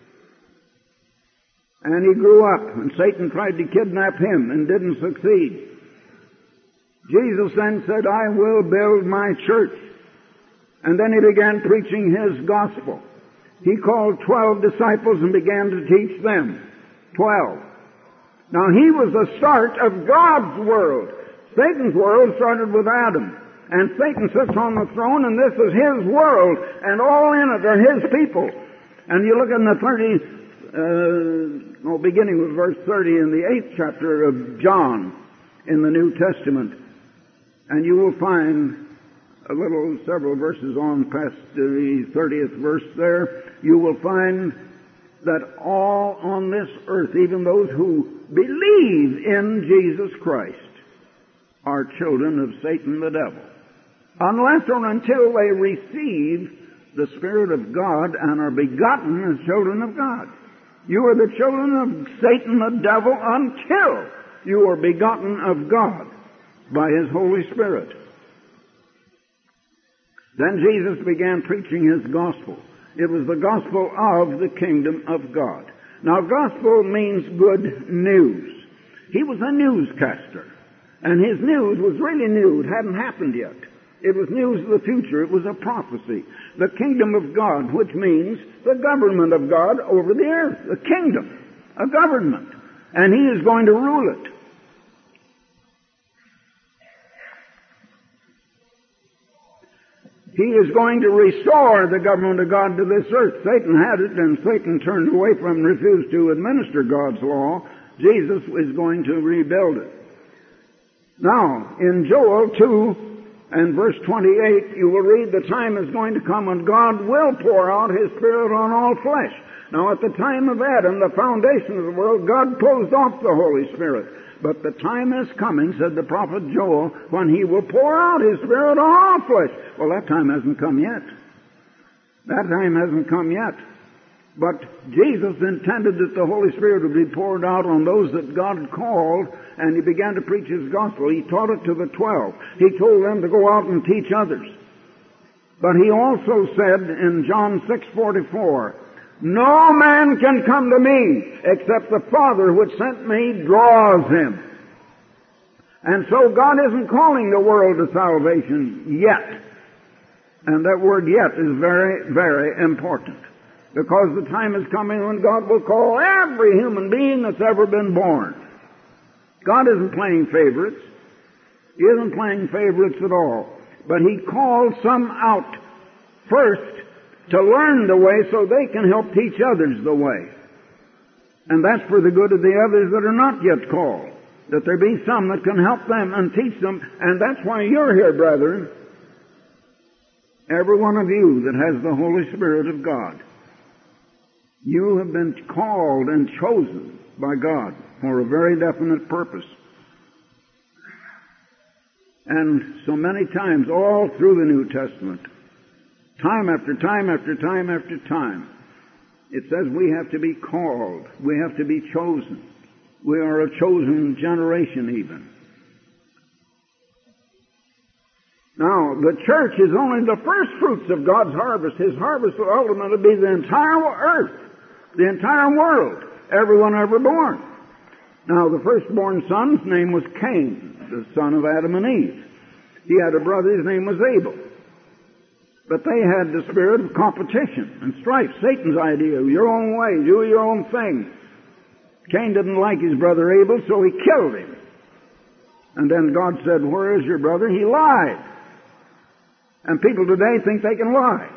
And he grew up, and Satan tried to kidnap him and didn't succeed. Jesus then said, I will build my church. And then he began preaching his gospel. He called 12 disciples and began to teach them. 12. Now he was the start of God's world. Satan's world started with Adam. And Satan sits on the throne, and this is his world, and all in it are his people. And you look in the beginning with verse 30 in the 8th chapter of John in the New Testament, and you will find several verses on past the 30th verse there, you will find that all on this earth, even those who believe in Jesus Christ, are children of Satan the devil. Unless or until they receive the Spirit of God and are begotten as children of God. You are the children of Satan the devil until you are begotten of God by His Holy Spirit. Then Jesus began preaching His gospel. It was the gospel of the kingdom of God. Now, gospel means good news. He was a newscaster. And his news was really new. It hadn't happened yet. It was news of the future. It was a prophecy. The kingdom of God, which means the government of God over the earth. The kingdom, a government. And He is going to rule it. He is going to restore the government of God to this earth. Satan had it, and Satan turned away from and refused to administer God's law. Jesus is going to rebuild it. Now, in Joel 2 and verse 28, you will read, the time is going to come when God will pour out His Spirit on all flesh. Now, at the time of Adam, the foundation of the world, God closed off the Holy Spirit. But the time is coming, said the prophet Joel, when He will pour out His Spirit on all flesh. Well, that time hasn't come yet. That time hasn't come yet. But Jesus intended that the Holy Spirit would be poured out on those that God called, and He began to preach His gospel. He taught it to the 12. He told them to go out and teach others. But He also said in John 6:44, no man can come to me except the Father which sent me draws him. And so God isn't calling the world to salvation yet. And that word yet is very, very important. Because the time is coming when God will call every human being that's ever been born. God isn't playing favorites. He isn't playing favorites at all. But He called some out first to learn the way so they can help teach others the way. And that's for the good of the others that are not yet called. That there be some that can help them and teach them. And that's why you're here, brethren. Every one of you that has the Holy Spirit of God. You have been called and chosen by God for a very definite purpose. And so many times, all through the New Testament, time after time after time after time, It says we have to be called. We have to be chosen. We are a chosen generation even. Now, the church is only the first fruits of God's harvest. His harvest will ultimately be the entire earth, the entire world, everyone ever born. Now, the firstborn son's name was Cain, the son of Adam and Eve. He had a brother, his name was Abel. But they had the spirit of competition and strife, Satan's idea, your own way, do your own thing. Cain didn't like his brother Abel, so he killed him. And then God said, "Where is your brother?" He lied. And people today think they can lie.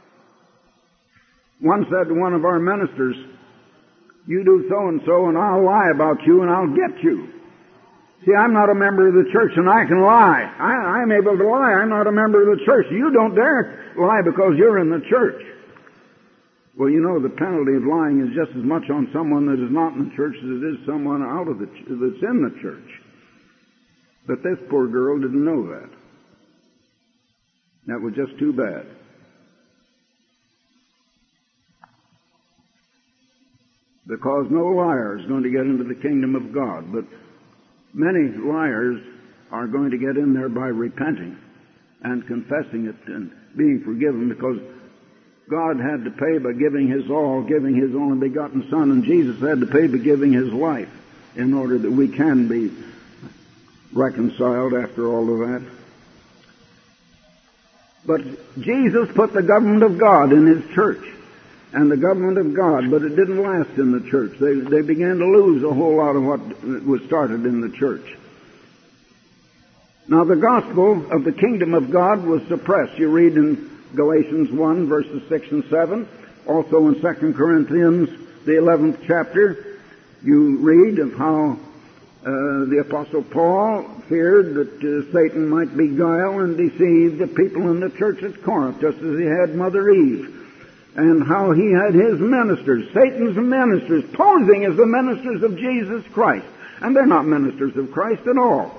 One said to one of our ministers, "You do so-and-so, and I'll lie about you, and I'll get you." See, I'm not a member of the church, and I can lie. I'm able to lie. I'm not a member of the church. You don't dare lie because you're in the church. Well, you know, the penalty of lying is just as much on someone that is not in the church as it is someone out of that's in the church. But this poor girl didn't know that. That was just too bad. Because no liar is going to get into the kingdom of God, but many liars are going to get in there by repenting and confessing it and being forgiven, because God had to pay by giving His all, giving His only begotten Son, and Jesus had to pay by giving His life in order that we can be reconciled after all of that. But Jesus put the government of God in His church, and the government of God, but it didn't last in the church. They began to lose a whole lot of what was started in the church. Now, the gospel of the kingdom of God was suppressed. You read in Galatians 1, verses 6 and 7. Also in 2 Corinthians, the 11th chapter, you read of how the Apostle Paul feared that Satan might beguile and deceive the people in the church at Corinth, just as he had Mother Eve. And how he had his ministers, Satan's ministers, posing as the ministers of Jesus Christ. And they're not ministers of Christ at all.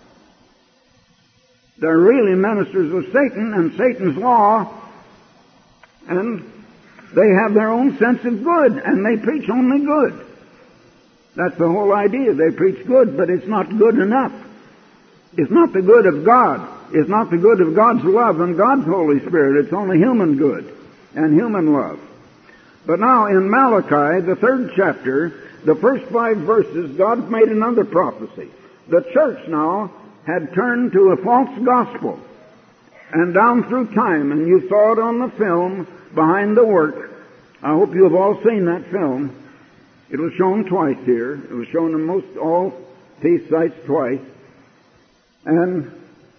They're really ministers of Satan and Satan's law, and they have their own sense of good, and they preach only good. That's the whole idea. They preach good, but it's not good enough. It's not the good of God. It's not the good of God's love and God's Holy Spirit. It's only human good and human love. But now in Malachi, the 3rd chapter, the first 5 verses, God made another prophecy. The church now had turned to a false gospel. And down through time, and you saw it on the film behind the work. I hope you have all seen that film. It was shown twice here. It was shown in most all peace sites twice. And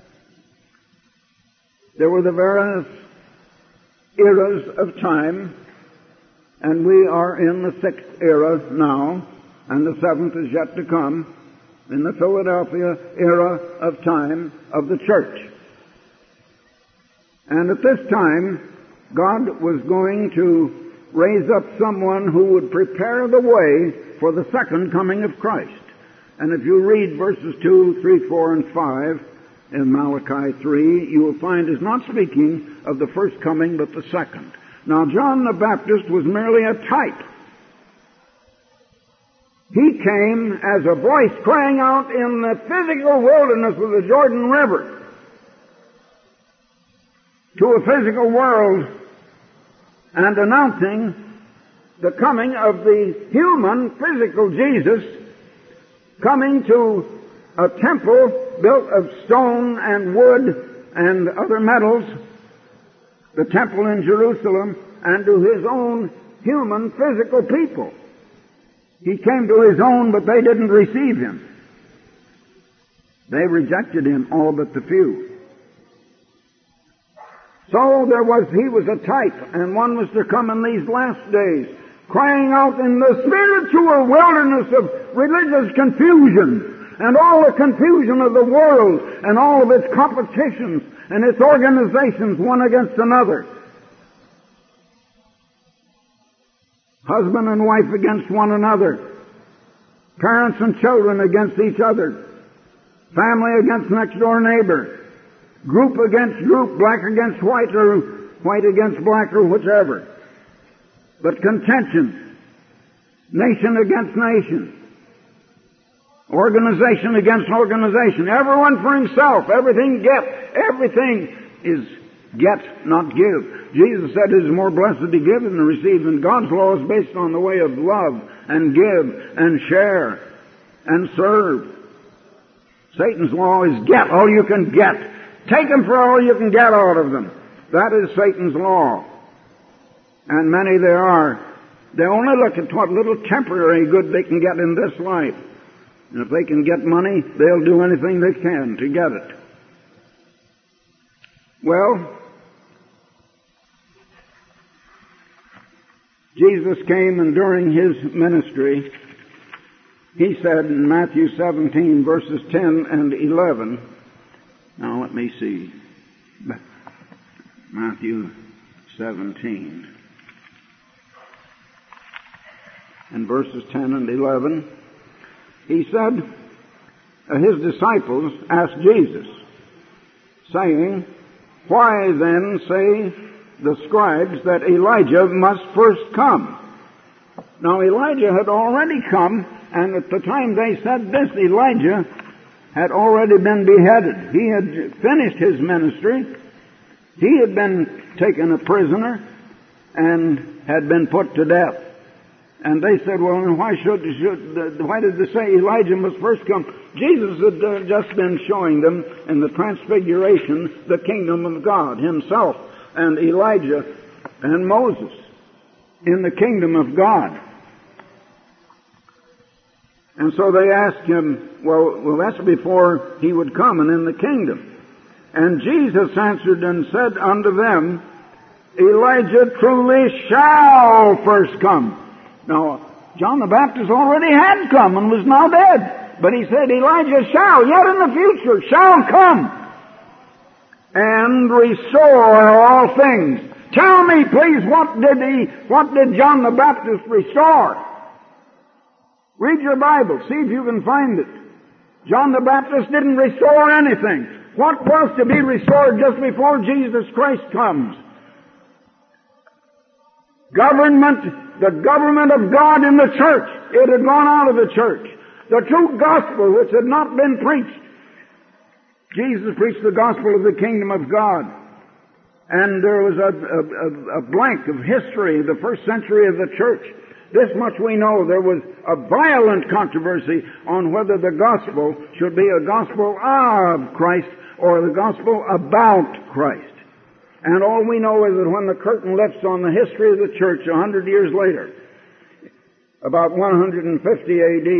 there were the various eras of time, and we are in the 6th era now, and the 7th is yet to come, in the Philadelphia era of time of the church. And at this time, God was going to raise up someone who would prepare the way for the second coming of Christ. And if you read verses 2, 3, 4, and 5 in Malachi 3, you will find is not speaking of the first coming, but the second. Now, John the Baptist was merely a type. He came as a voice crying out in the physical wilderness of the Jordan River to a physical world and announcing the coming of the human, physical Jesus, coming to a temple built of stone and wood and other metals, the temple in Jerusalem, and to His own human, physical people. He came to His own, but they didn't receive Him. They rejected Him, all but the few. So he was a type, and one was to come in these last days, crying out in the spiritual wilderness of religious confusion, and all the confusion of the world, and all of its competitions, and its organizations one against another. Husband and wife against one another. Parents and children against each other. Family against next door neighbor. Group against group, black against white, or white against black, or whichever. but contention. Nation against nation. Organization against organization. Everyone for himself. Everything get. Everything is get, not give. Jesus said it is more blessed to give than to receive. And God's law is based on the way of love and give and share and serve. Satan's law is get all you can get. Take them for all you can get out of them. That is Satan's law. And many there are. They only look at what little temporary good they can get in this life. And if they can get money, they'll do anything they can to get it. Well, Jesus came, and during his ministry, he said in Matthew 17, verses 10 and 11, now let me see, Matthew 17, and verses 10 and 11, he said, his disciples asked Jesus, saying, why then say the scribes that Elijah must first come? Now Elijah had already come, and at the time they said this, Elijah had already been beheaded. He had finished his ministry. He had been taken a prisoner and had been put to death. And they said, well, why why did they say Elijah must first come? Jesus had just been showing them in the Transfiguration the kingdom of God himself, and Elijah and Moses in the kingdom of God. And so they asked him, well, that's before he would come and in the kingdom. And Jesus answered and said unto them, Elijah truly shall first come. Now, John the Baptist already had come and was now dead. But he said, Elijah shall, yet in the future, shall come and restore all things. Tell me, please, what did John the Baptist restore? Read your Bible. See if you can find it. John the Baptist didn't restore anything. What was to be restored just before Jesus Christ comes? Government, the government of God in the church. It had gone out of the church. The true gospel which had not been preached. Jesus preached the gospel of the kingdom of God. And there was a blank of history, the first century of the church. This much we know, there was a violent controversy on whether the gospel should be a gospel of Christ or the gospel about Christ. And all we know is that when the curtain lifts on the history of the church 100 years later, about 150 A.D.,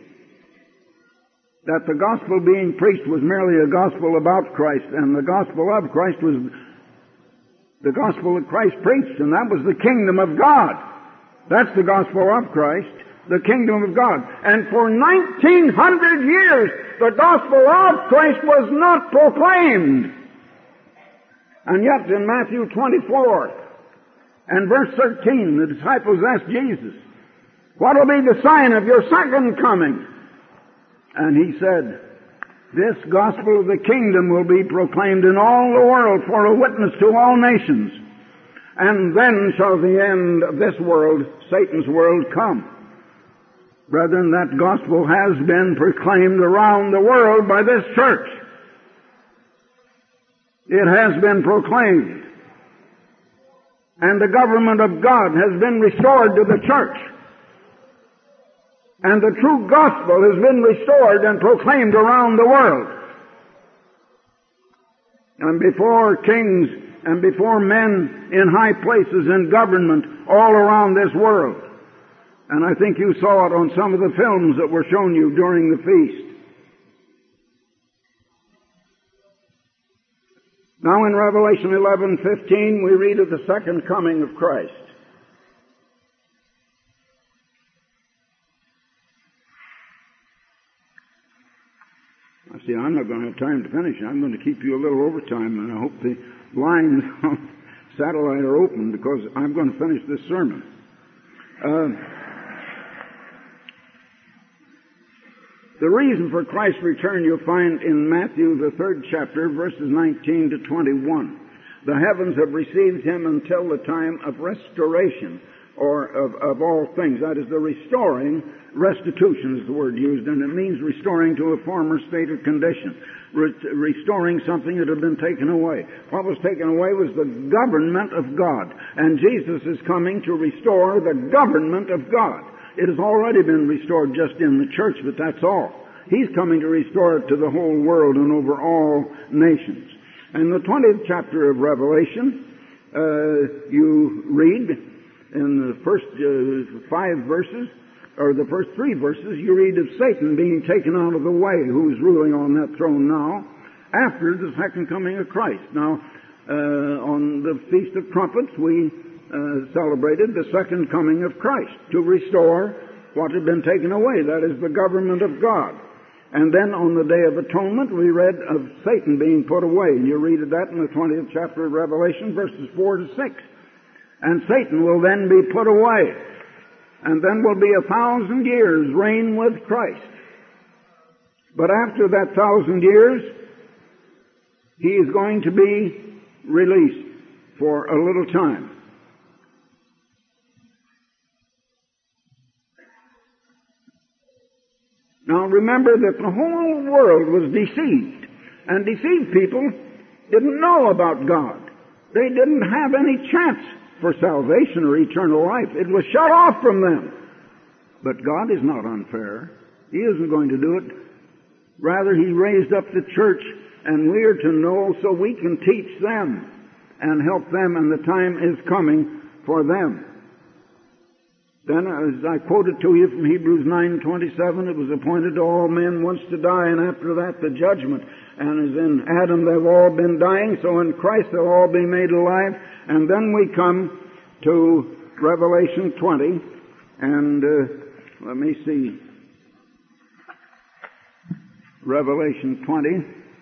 that the gospel being preached was merely a gospel about Christ, and the gospel of Christ was the gospel that Christ preached, and that was the kingdom of God. That's the gospel of Christ, the kingdom of God. And for 1900 years, the gospel of Christ was not proclaimed. And yet in Matthew 24 and verse 13, the disciples asked Jesus, what will be the sign of your second coming? And he said, this gospel of the kingdom will be proclaimed in all the world for a witness to all nations. And then shall the end of this world, Satan's world, come. Brethren, that gospel has been proclaimed around the world by this church. It has been proclaimed. And the government of God has been restored to the church. And the true gospel has been restored and proclaimed around the world. And before kings and before men in high places in government all around this world. And I think you saw it on some of the films that were shown you during the feast. Now in Revelation 11:15 we read of the second coming of Christ. I see I'm not going to have time to finish. I'm going to keep you a little overtime, and I hope the lines on satellite are open because I'm going to finish this sermon. The reason for Christ's return you'll find in Matthew, the 3rd chapter, verses 19 to 21. The heavens have received him until the time of restoration, or of all things. That is the restoring. Restitution is the word used, and it means restoring to a former state or condition. Restoring something that had been taken away. What was taken away was the government of God. And Jesus is coming to restore the government of God. It has already been restored just in the church, but that's all. He's coming to restore it to the whole world and over all nations. In the 20th chapter of Revelation, you read in the first 5 verses, or the first 3 verses, you read of Satan being taken out of the way, who's ruling on that throne now, after the second coming of Christ. Now, on the Feast of Trumpets, we celebrated the second coming of Christ to restore what had been taken away. That is the government of God. And then on the Day of Atonement, we read of Satan being put away. And you read of that in the 20th chapter of Revelation, verses 4 to 6. And Satan will then be put away. And then will be 1,000 years reign with Christ. But after that 1,000 years, he is going to be released for a little time. Now remember that the whole world was deceived. And deceived people didn't know about God. They didn't have any chance for salvation or eternal life. It was shut off from them. But God is not unfair. He isn't going to do it. Rather, He raised up the church, and we are to know so we can teach them and help them, and the time is coming for them. Then, as I quoted to you from Hebrews 9:27, it was appointed to all men once to die, and after that the judgment. And as in Adam they've all been dying, so in Christ they'll all be made alive. And then we come to Revelation 20, and let me see. Revelation 20.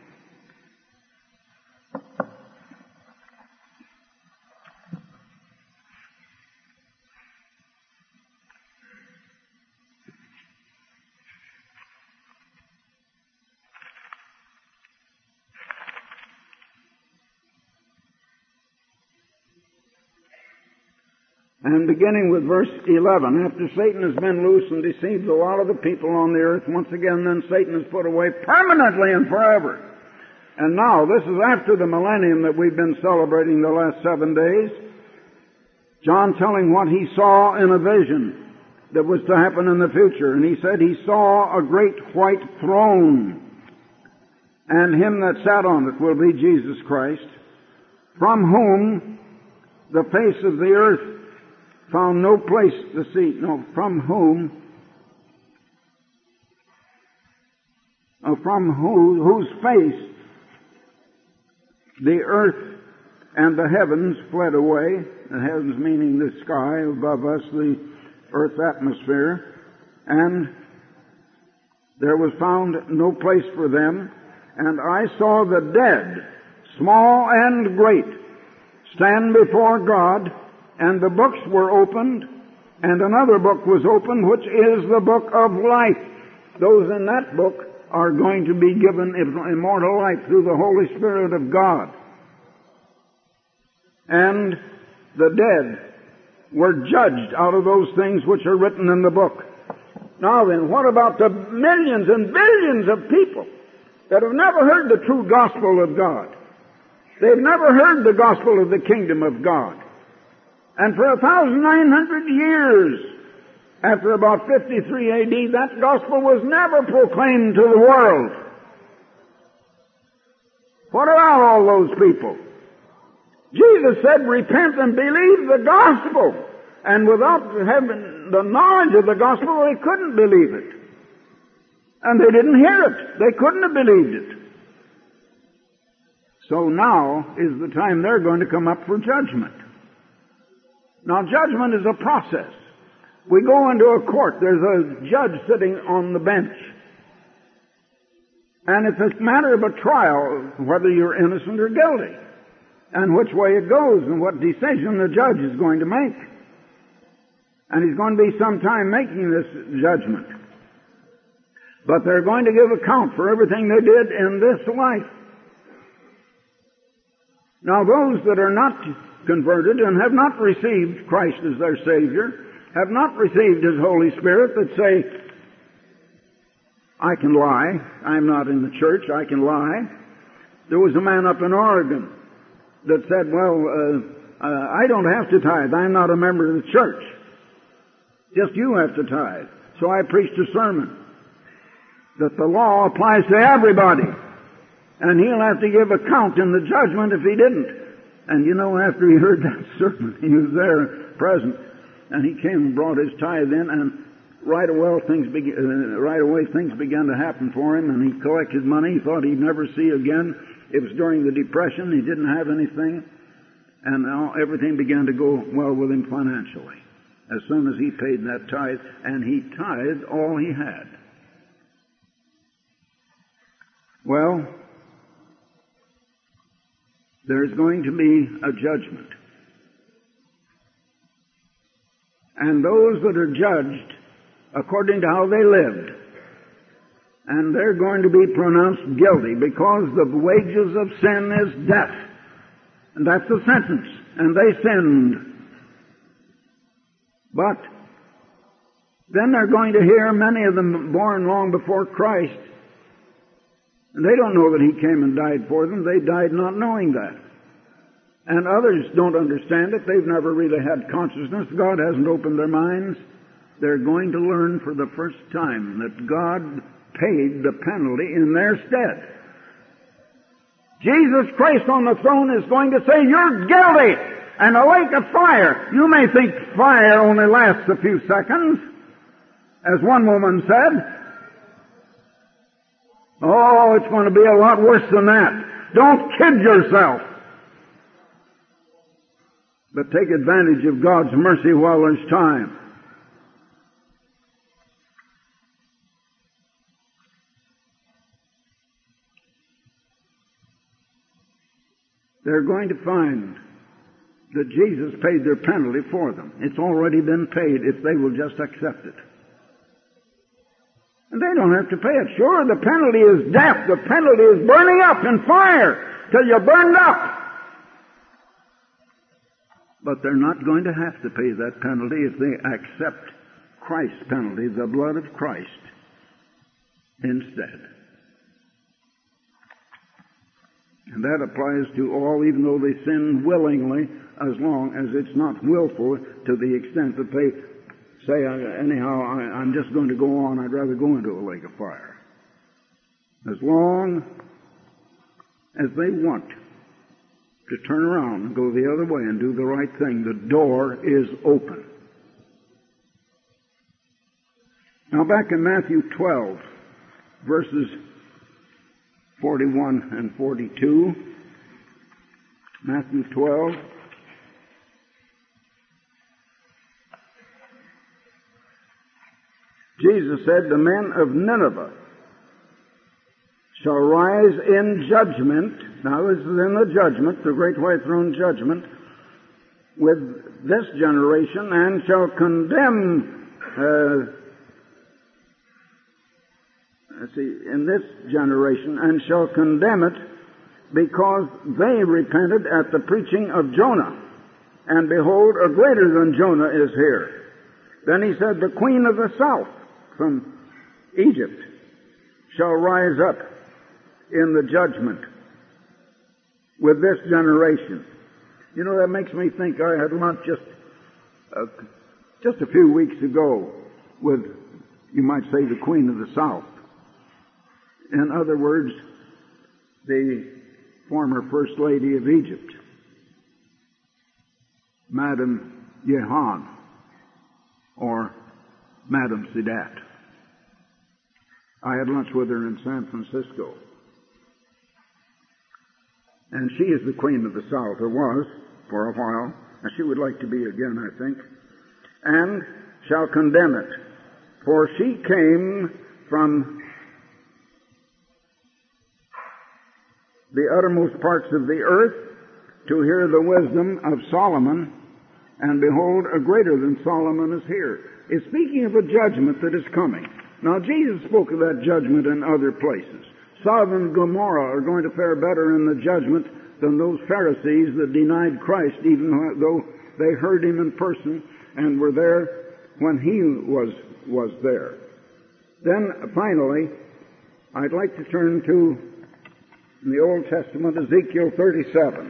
And beginning with verse 11, after Satan has been loose and deceived a lot of the people on the earth, once again then Satan is put away permanently and forever. And now, this is after the millennium that we've been celebrating the last 7 days. John telling what he saw in a vision that was to happen in the future. And he said he saw a great white throne, and him that sat on it will be Jesus Christ, from whom the face of the earth found no place to see. No, from whose face the earth and the heavens fled away. The heavens meaning the sky above us, the earth's atmosphere. And there was found no place for them. And I saw the dead, small and great, stand before God, and the books were opened, and another book was opened, which is the book of life. Those in that book are going to be given immortal life through the Holy Spirit of God. And the dead were judged out of those things which are written in the book. Now then, what about the millions and billions of people that have never heard the true gospel of God? They've never heard the gospel of the kingdom of God. And for 1,900 years, after about 53 A.D., that gospel was never proclaimed to the world. What about all those people? Jesus said, repent and believe the gospel. And without having the knowledge of the gospel, they couldn't believe it. And they didn't hear it. They couldn't have believed it. So now is the time they're going to come up for judgment. Now, judgment is a process. We go into a court. There's a judge sitting on the bench. And it's a matter of a trial, whether you're innocent or guilty, and which way it goes, and what decision the judge is going to make. And he's going to be some time making this judgment. But they're going to give account for everything they did in this life. Now, those that are not converted and have not received Christ as their Savior, have not received His Holy Spirit, that say, I can lie. I'm not in the church. I can lie. There was a man up in Oregon that said, I don't have to tithe. I'm not a member of the church. Just you have to tithe. So I preached a sermon that the law applies to everybody. And he'll have to give account in the judgment if he didn't. And after he heard that sermon, he was there present. And he came and brought his tithe in, and right away things began to happen for him, and he collected money he thought he'd never see again. It was during the Depression. He didn't have anything, and now everything began to go well with him financially as soon as he paid that tithe, and he tithed all he had. Well, there's going to be a judgment. And those that are judged according to how they lived, and they're going to be pronounced guilty because the wages of sin is death. And that's the sentence. And they sinned. But then they're going to hear many of them born long before Christ, and they don't know that He came and died for them. They died not knowing that. And others don't understand it. They've never really had consciousness. God hasn't opened their minds. They're going to learn for the first time that God paid the penalty in their stead. Jesus Christ on the throne is going to say, you're guilty, and a lake of fire. You may think fire only lasts a few seconds, as one woman said. Oh, it's going to be a lot worse than that. Don't kid yourself. But take advantage of God's mercy while there's time. They're going to find that Jesus paid their penalty for them. It's already been paid if they will just accept it. And they don't have to pay it. Sure, the penalty is death. The penalty is burning up in fire till you're burned up. But they're not going to have to pay that penalty if they accept Christ's penalty, the blood of Christ, instead. And that applies to all, even though they sin willingly, as long as it's not willful to the extent that they say, anyhow, I'm just going to go on. I'd rather go into a lake of fire. As long as they want to turn around and go the other way and do the right thing, the door is open. Now back in Matthew 12, verses 41 and 42. Matthew 12. Jesus said, the men of Nineveh shall rise in judgment. Now this is in the judgment, the great white throne judgment, with this generation, and shall condemn, in this generation, and shall condemn it, because they repented at the preaching of Jonah. And behold, a greater than Jonah is here. Then he said, the queen of the south from Egypt shall rise up in the judgment with this generation. You know, that makes me think. I had lunch just a few weeks ago with, you might say, the queen of the south. In other words, the former First Lady of Egypt, Madame Jehan, or Madame Sadat. I had lunch with her in San Francisco. And she is the queen of the south, or was for a while, and she would like to be again, I think, and shall condemn it. For she came from the uttermost parts of the earth to hear the wisdom of Solomon, and behold, a greater than Solomon is here. It's speaking of a judgment that is coming. Now, Jesus spoke of that judgment in other places. Sodom and Gomorrah are going to fare better in the judgment than those Pharisees that denied Christ, even though they heard him in person and were there when he was there. Then, finally, I'd like to turn to the Old Testament, Ezekiel 37.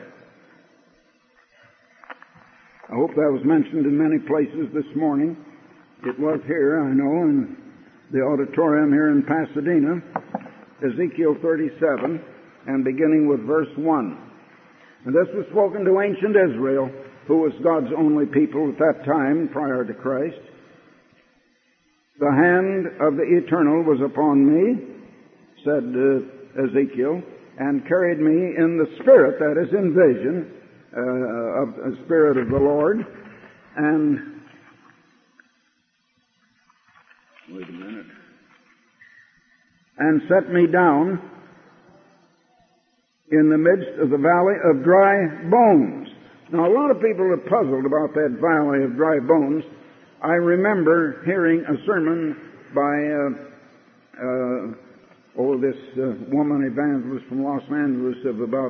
I hope that was mentioned in many places this morning. It was here, I know, in the auditorium here in Pasadena. Ezekiel 37, and beginning with verse 1. And this was spoken to ancient Israel, who was God's only people at that time prior to Christ. The hand of the Eternal was upon me, said Ezekiel, and carried me in the Spirit, that is in vision, of the Spirit of the Lord, and wait a minute, and set me down in the midst of the valley of dry bones. Now, a lot of people are puzzled about that valley of dry bones. I remember hearing a sermon by this woman evangelist from Los Angeles of about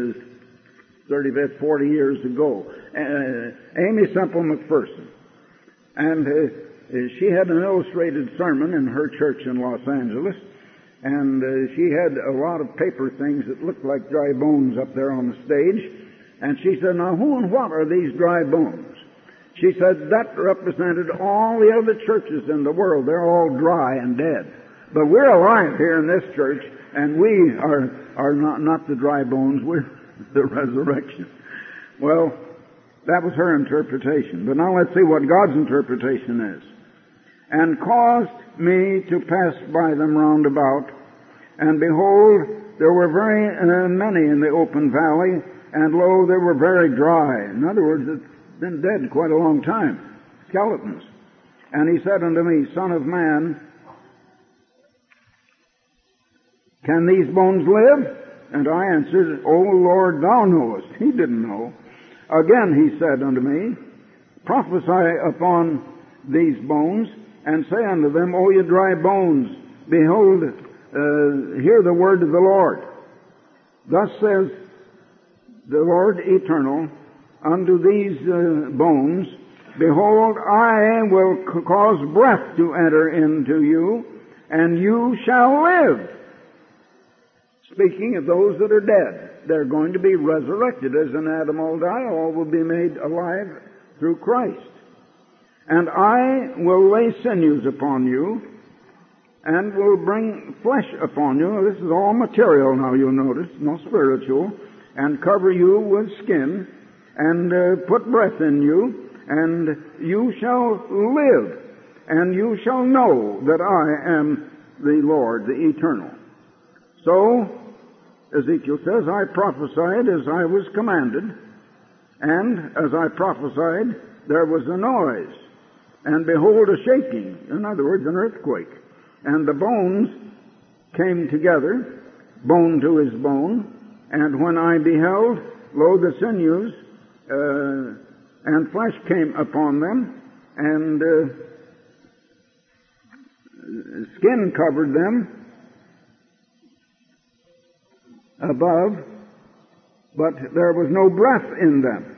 40 years ago, Amy Semple McPherson. And she had an illustrated sermon in her church in Los Angeles, and she had a lot of paper things that looked like dry bones up there on the stage. And she said, now who and what are these dry bones? She said that represented all the other churches in the world. They're all dry and dead. But we're alive here in this church, and we are not the dry bones. We're the resurrection. Well, that was her interpretation. But now let's see what God's interpretation is. And caused me to pass by them round about, and behold, there were very many in the open valley, and lo, they were very dry. In other words, it's been dead quite a long time. Skeletons. And he said unto me, Son of man, can these bones live? And I answered, O Lord, thou knowest. He didn't know. Again he said unto me, Prophesy upon these bones, and say unto them, O ye dry bones, behold, hear the word of the Lord. Thus says the Lord Eternal unto these bones, Behold, I will cause breath to enter into you, and you shall live. Speaking of those that are dead, they're going to be resurrected. As in Adam all die, all will be made alive through Christ. And I will lay sinews upon you, and will bring flesh upon you. This is all material now, you'll notice, no spiritual. And cover you with skin, and put breath in you, and you shall live, and you shall know that I am the Lord, the Eternal. So, Ezekiel says, I prophesied as I was commanded, and as I prophesied, there was a noise, and behold, a shaking, in other words, an earthquake. And the bones came together, bone to his bone, and when I beheld, lo, the sinews and flesh came upon them, and skin covered them above, but there was no breath in them.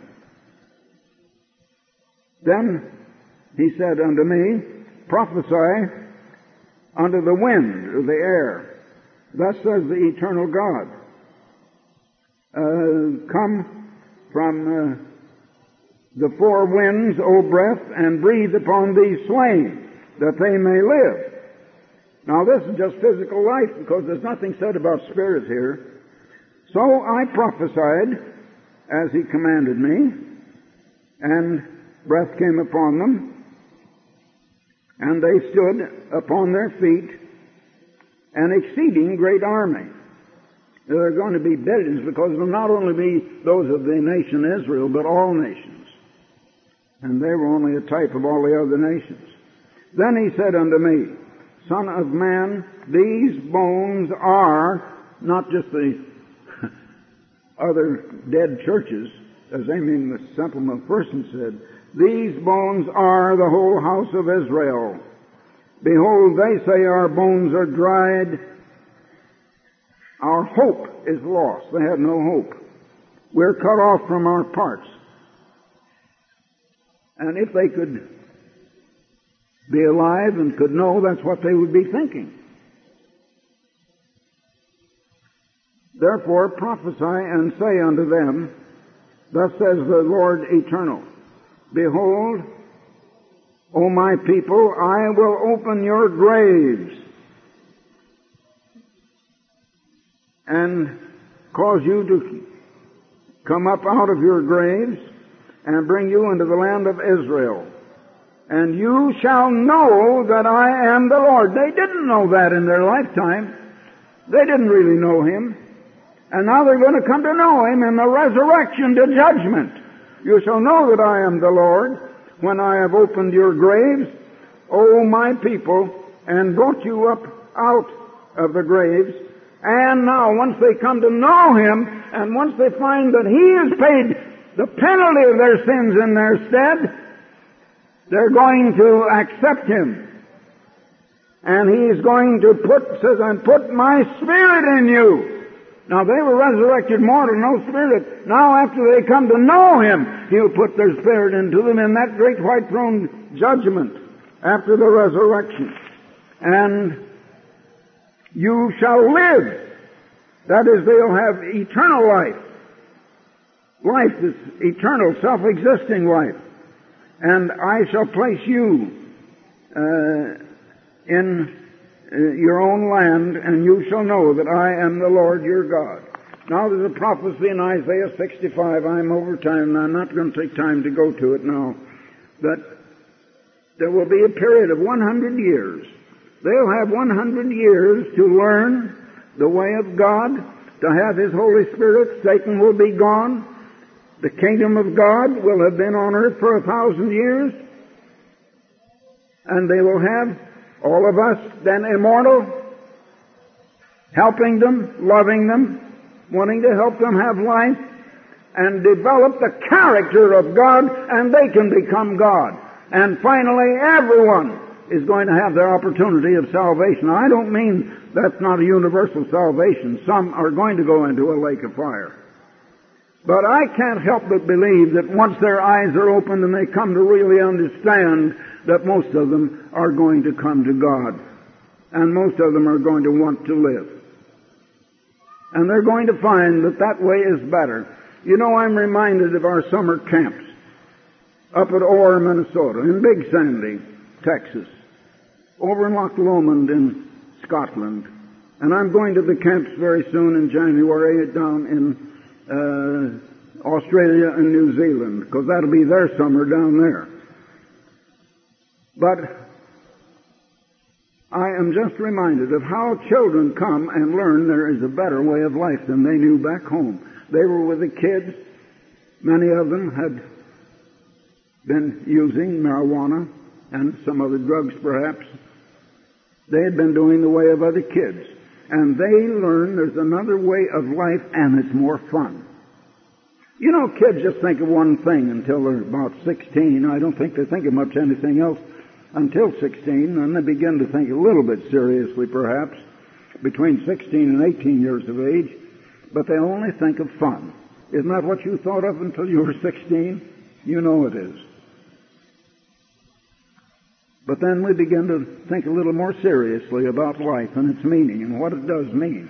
Then he said unto me, Prophesy unto the wind, or the air. Thus says the eternal God, Come from the four winds, O breath, and breathe upon these slain, that they may live. Now this is just physical life, because there's nothing said about spirit here. So I prophesied as he commanded me, and breath came upon them, and they stood upon their feet, an exceeding great army. There are going to be billions, because it will not only be those of the nation Israel, but all nations. And they were only a type of all the other nations. Then he said unto me, Son of man, these bones are, not just the other dead churches, as Amy Semple McPherson said, these bones are the whole house of Israel. Behold, they say our bones are dried. Our hope is lost. They had no hope. We're cut off from our parts. And if they could be alive and could know, that's what they would be thinking. Therefore prophesy and say unto them, thus says the Lord Eternal, behold, O my people, I will open your graves and cause you to come up out of your graves and bring you into the land of Israel. And you shall know that I am the Lord. They didn't know that in their lifetime. They didn't really know Him. And now they're going to come to know Him in the resurrection to judgment. You shall know that I am the Lord when I have opened your graves, O my people, and brought you up out of the graves. And now, once they come to know Him, and once they find that He has paid the penalty of their sins in their stead, they're going to accept Him. And He's going to put my Spirit in you. Now, they were resurrected mortal, no spirit. Now, after they come to know Him, He'll put their Spirit into them in that great white throne judgment after the resurrection. And you shall live. That is, they'll have eternal life. Life is eternal, self-existing life. And I shall place you in your own land, and you shall know that I am the Lord your God. Now there's a prophecy in Isaiah 65. I'm over time, and I'm not going to take time to go to it now. That there will be a period of 100 years. They'll have 100 years to learn the way of God, to have His Holy Spirit. Satan will be gone. The kingdom of God will have been on earth for 1,000 years. And they will have all of us then immortal, helping them, loving them, wanting to help them have life, and develop the character of God, and they can become God. And finally, everyone is going to have their opportunity of salvation. I don't mean that's not a universal salvation. Some are going to go into a lake of fire. But I can't help but believe that once their eyes are opened and they come to really understand that most of them are going to come to God. And most of them are going to want to live. And they're going to find that that way is better. You know, I'm reminded of our summer camps up at Orr, Minnesota, in Big Sandy, Texas, over in Loch Lomond in Scotland. And I'm going to the camps very soon in January down in Australia and New Zealand, because that'll be their summer down there. But I am just reminded of how children come and learn there is a better way of life than they knew back home. They were with the kids. Many of them had been using marijuana and some other drugs perhaps. They had been doing the way of other kids. And they learn there's another way of life, and it's more fun. You know, kids just think of one thing until they're about 16. I don't think they think of much anything else until 16, and they begin to think a little bit seriously, perhaps, between 16 and 18 years of age, but they only think of fun. Isn't that what you thought of until you were 16? You know it is. But then we begin to think a little more seriously about life and its meaning and what it does mean.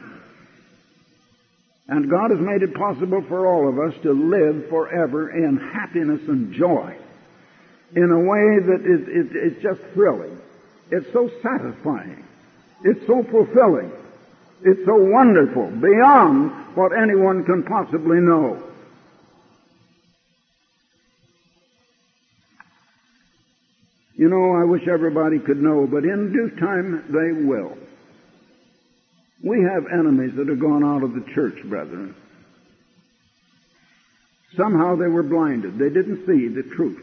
And God has made it possible for all of us to live forever in happiness and joy in a way that it's just thrilling. It's so satisfying. It's so fulfilling. It's so wonderful, beyond what anyone can possibly know. You know, I wish everybody could know, but in due time they will. We have enemies that have gone out of the church, brethren. Somehow they were blinded. They didn't see the truth.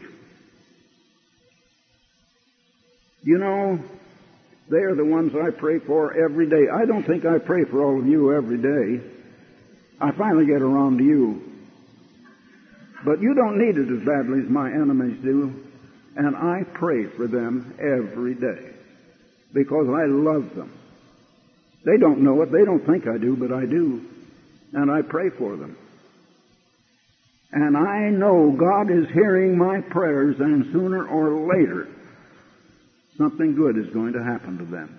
You know, they are the ones I pray for every day. I don't think I pray for all of you every day. I finally get around to you. But you don't need it as badly as my enemies do. And I pray for them every day because I love them. They don't know it. They don't think I do, but I do. And I pray for them. And I know God is hearing my prayers, and sooner or later, something good is going to happen to them.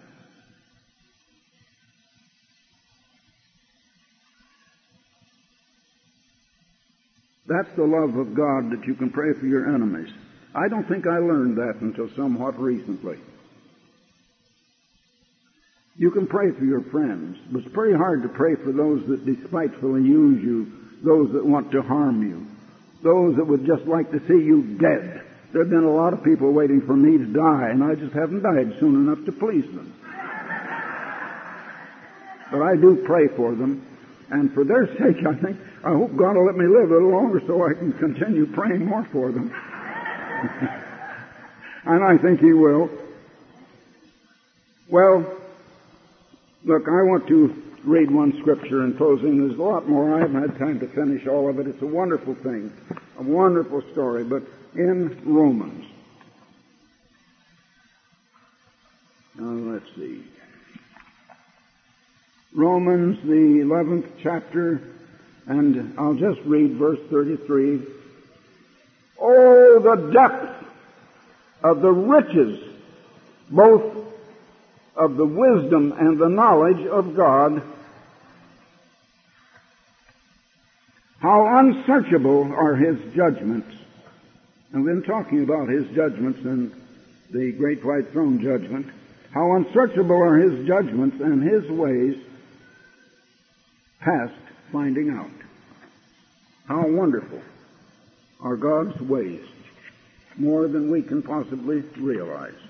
That's the love of God, that you can pray for your enemies. I don't think I learned that until somewhat recently. You can pray for your friends, but it's pretty hard to pray for those that despitefully use you, those that want to harm you, those that would just like to see you dead. There have been a lot of people waiting for me to die, and I just haven't died soon enough to please them. But I do pray for them, and for their sake, I hope God will let me live a little longer so I can continue praying more for them. And I think He will. Well, look, I want to read one scripture in closing. There's a lot more. I haven't had time to finish all of it. It's a wonderful thing, a wonderful story. But in Romans, let's see. Romans, the 11th chapter, and I'll just read verse 33. Oh, the depth of the riches, both of the wisdom and the knowledge of God. How unsearchable are His judgments. And we've been talking about His judgments in the great white throne judgment. How unsearchable are His judgments, and His ways past finding out. How wonderful are God's ways, more than we can possibly realize.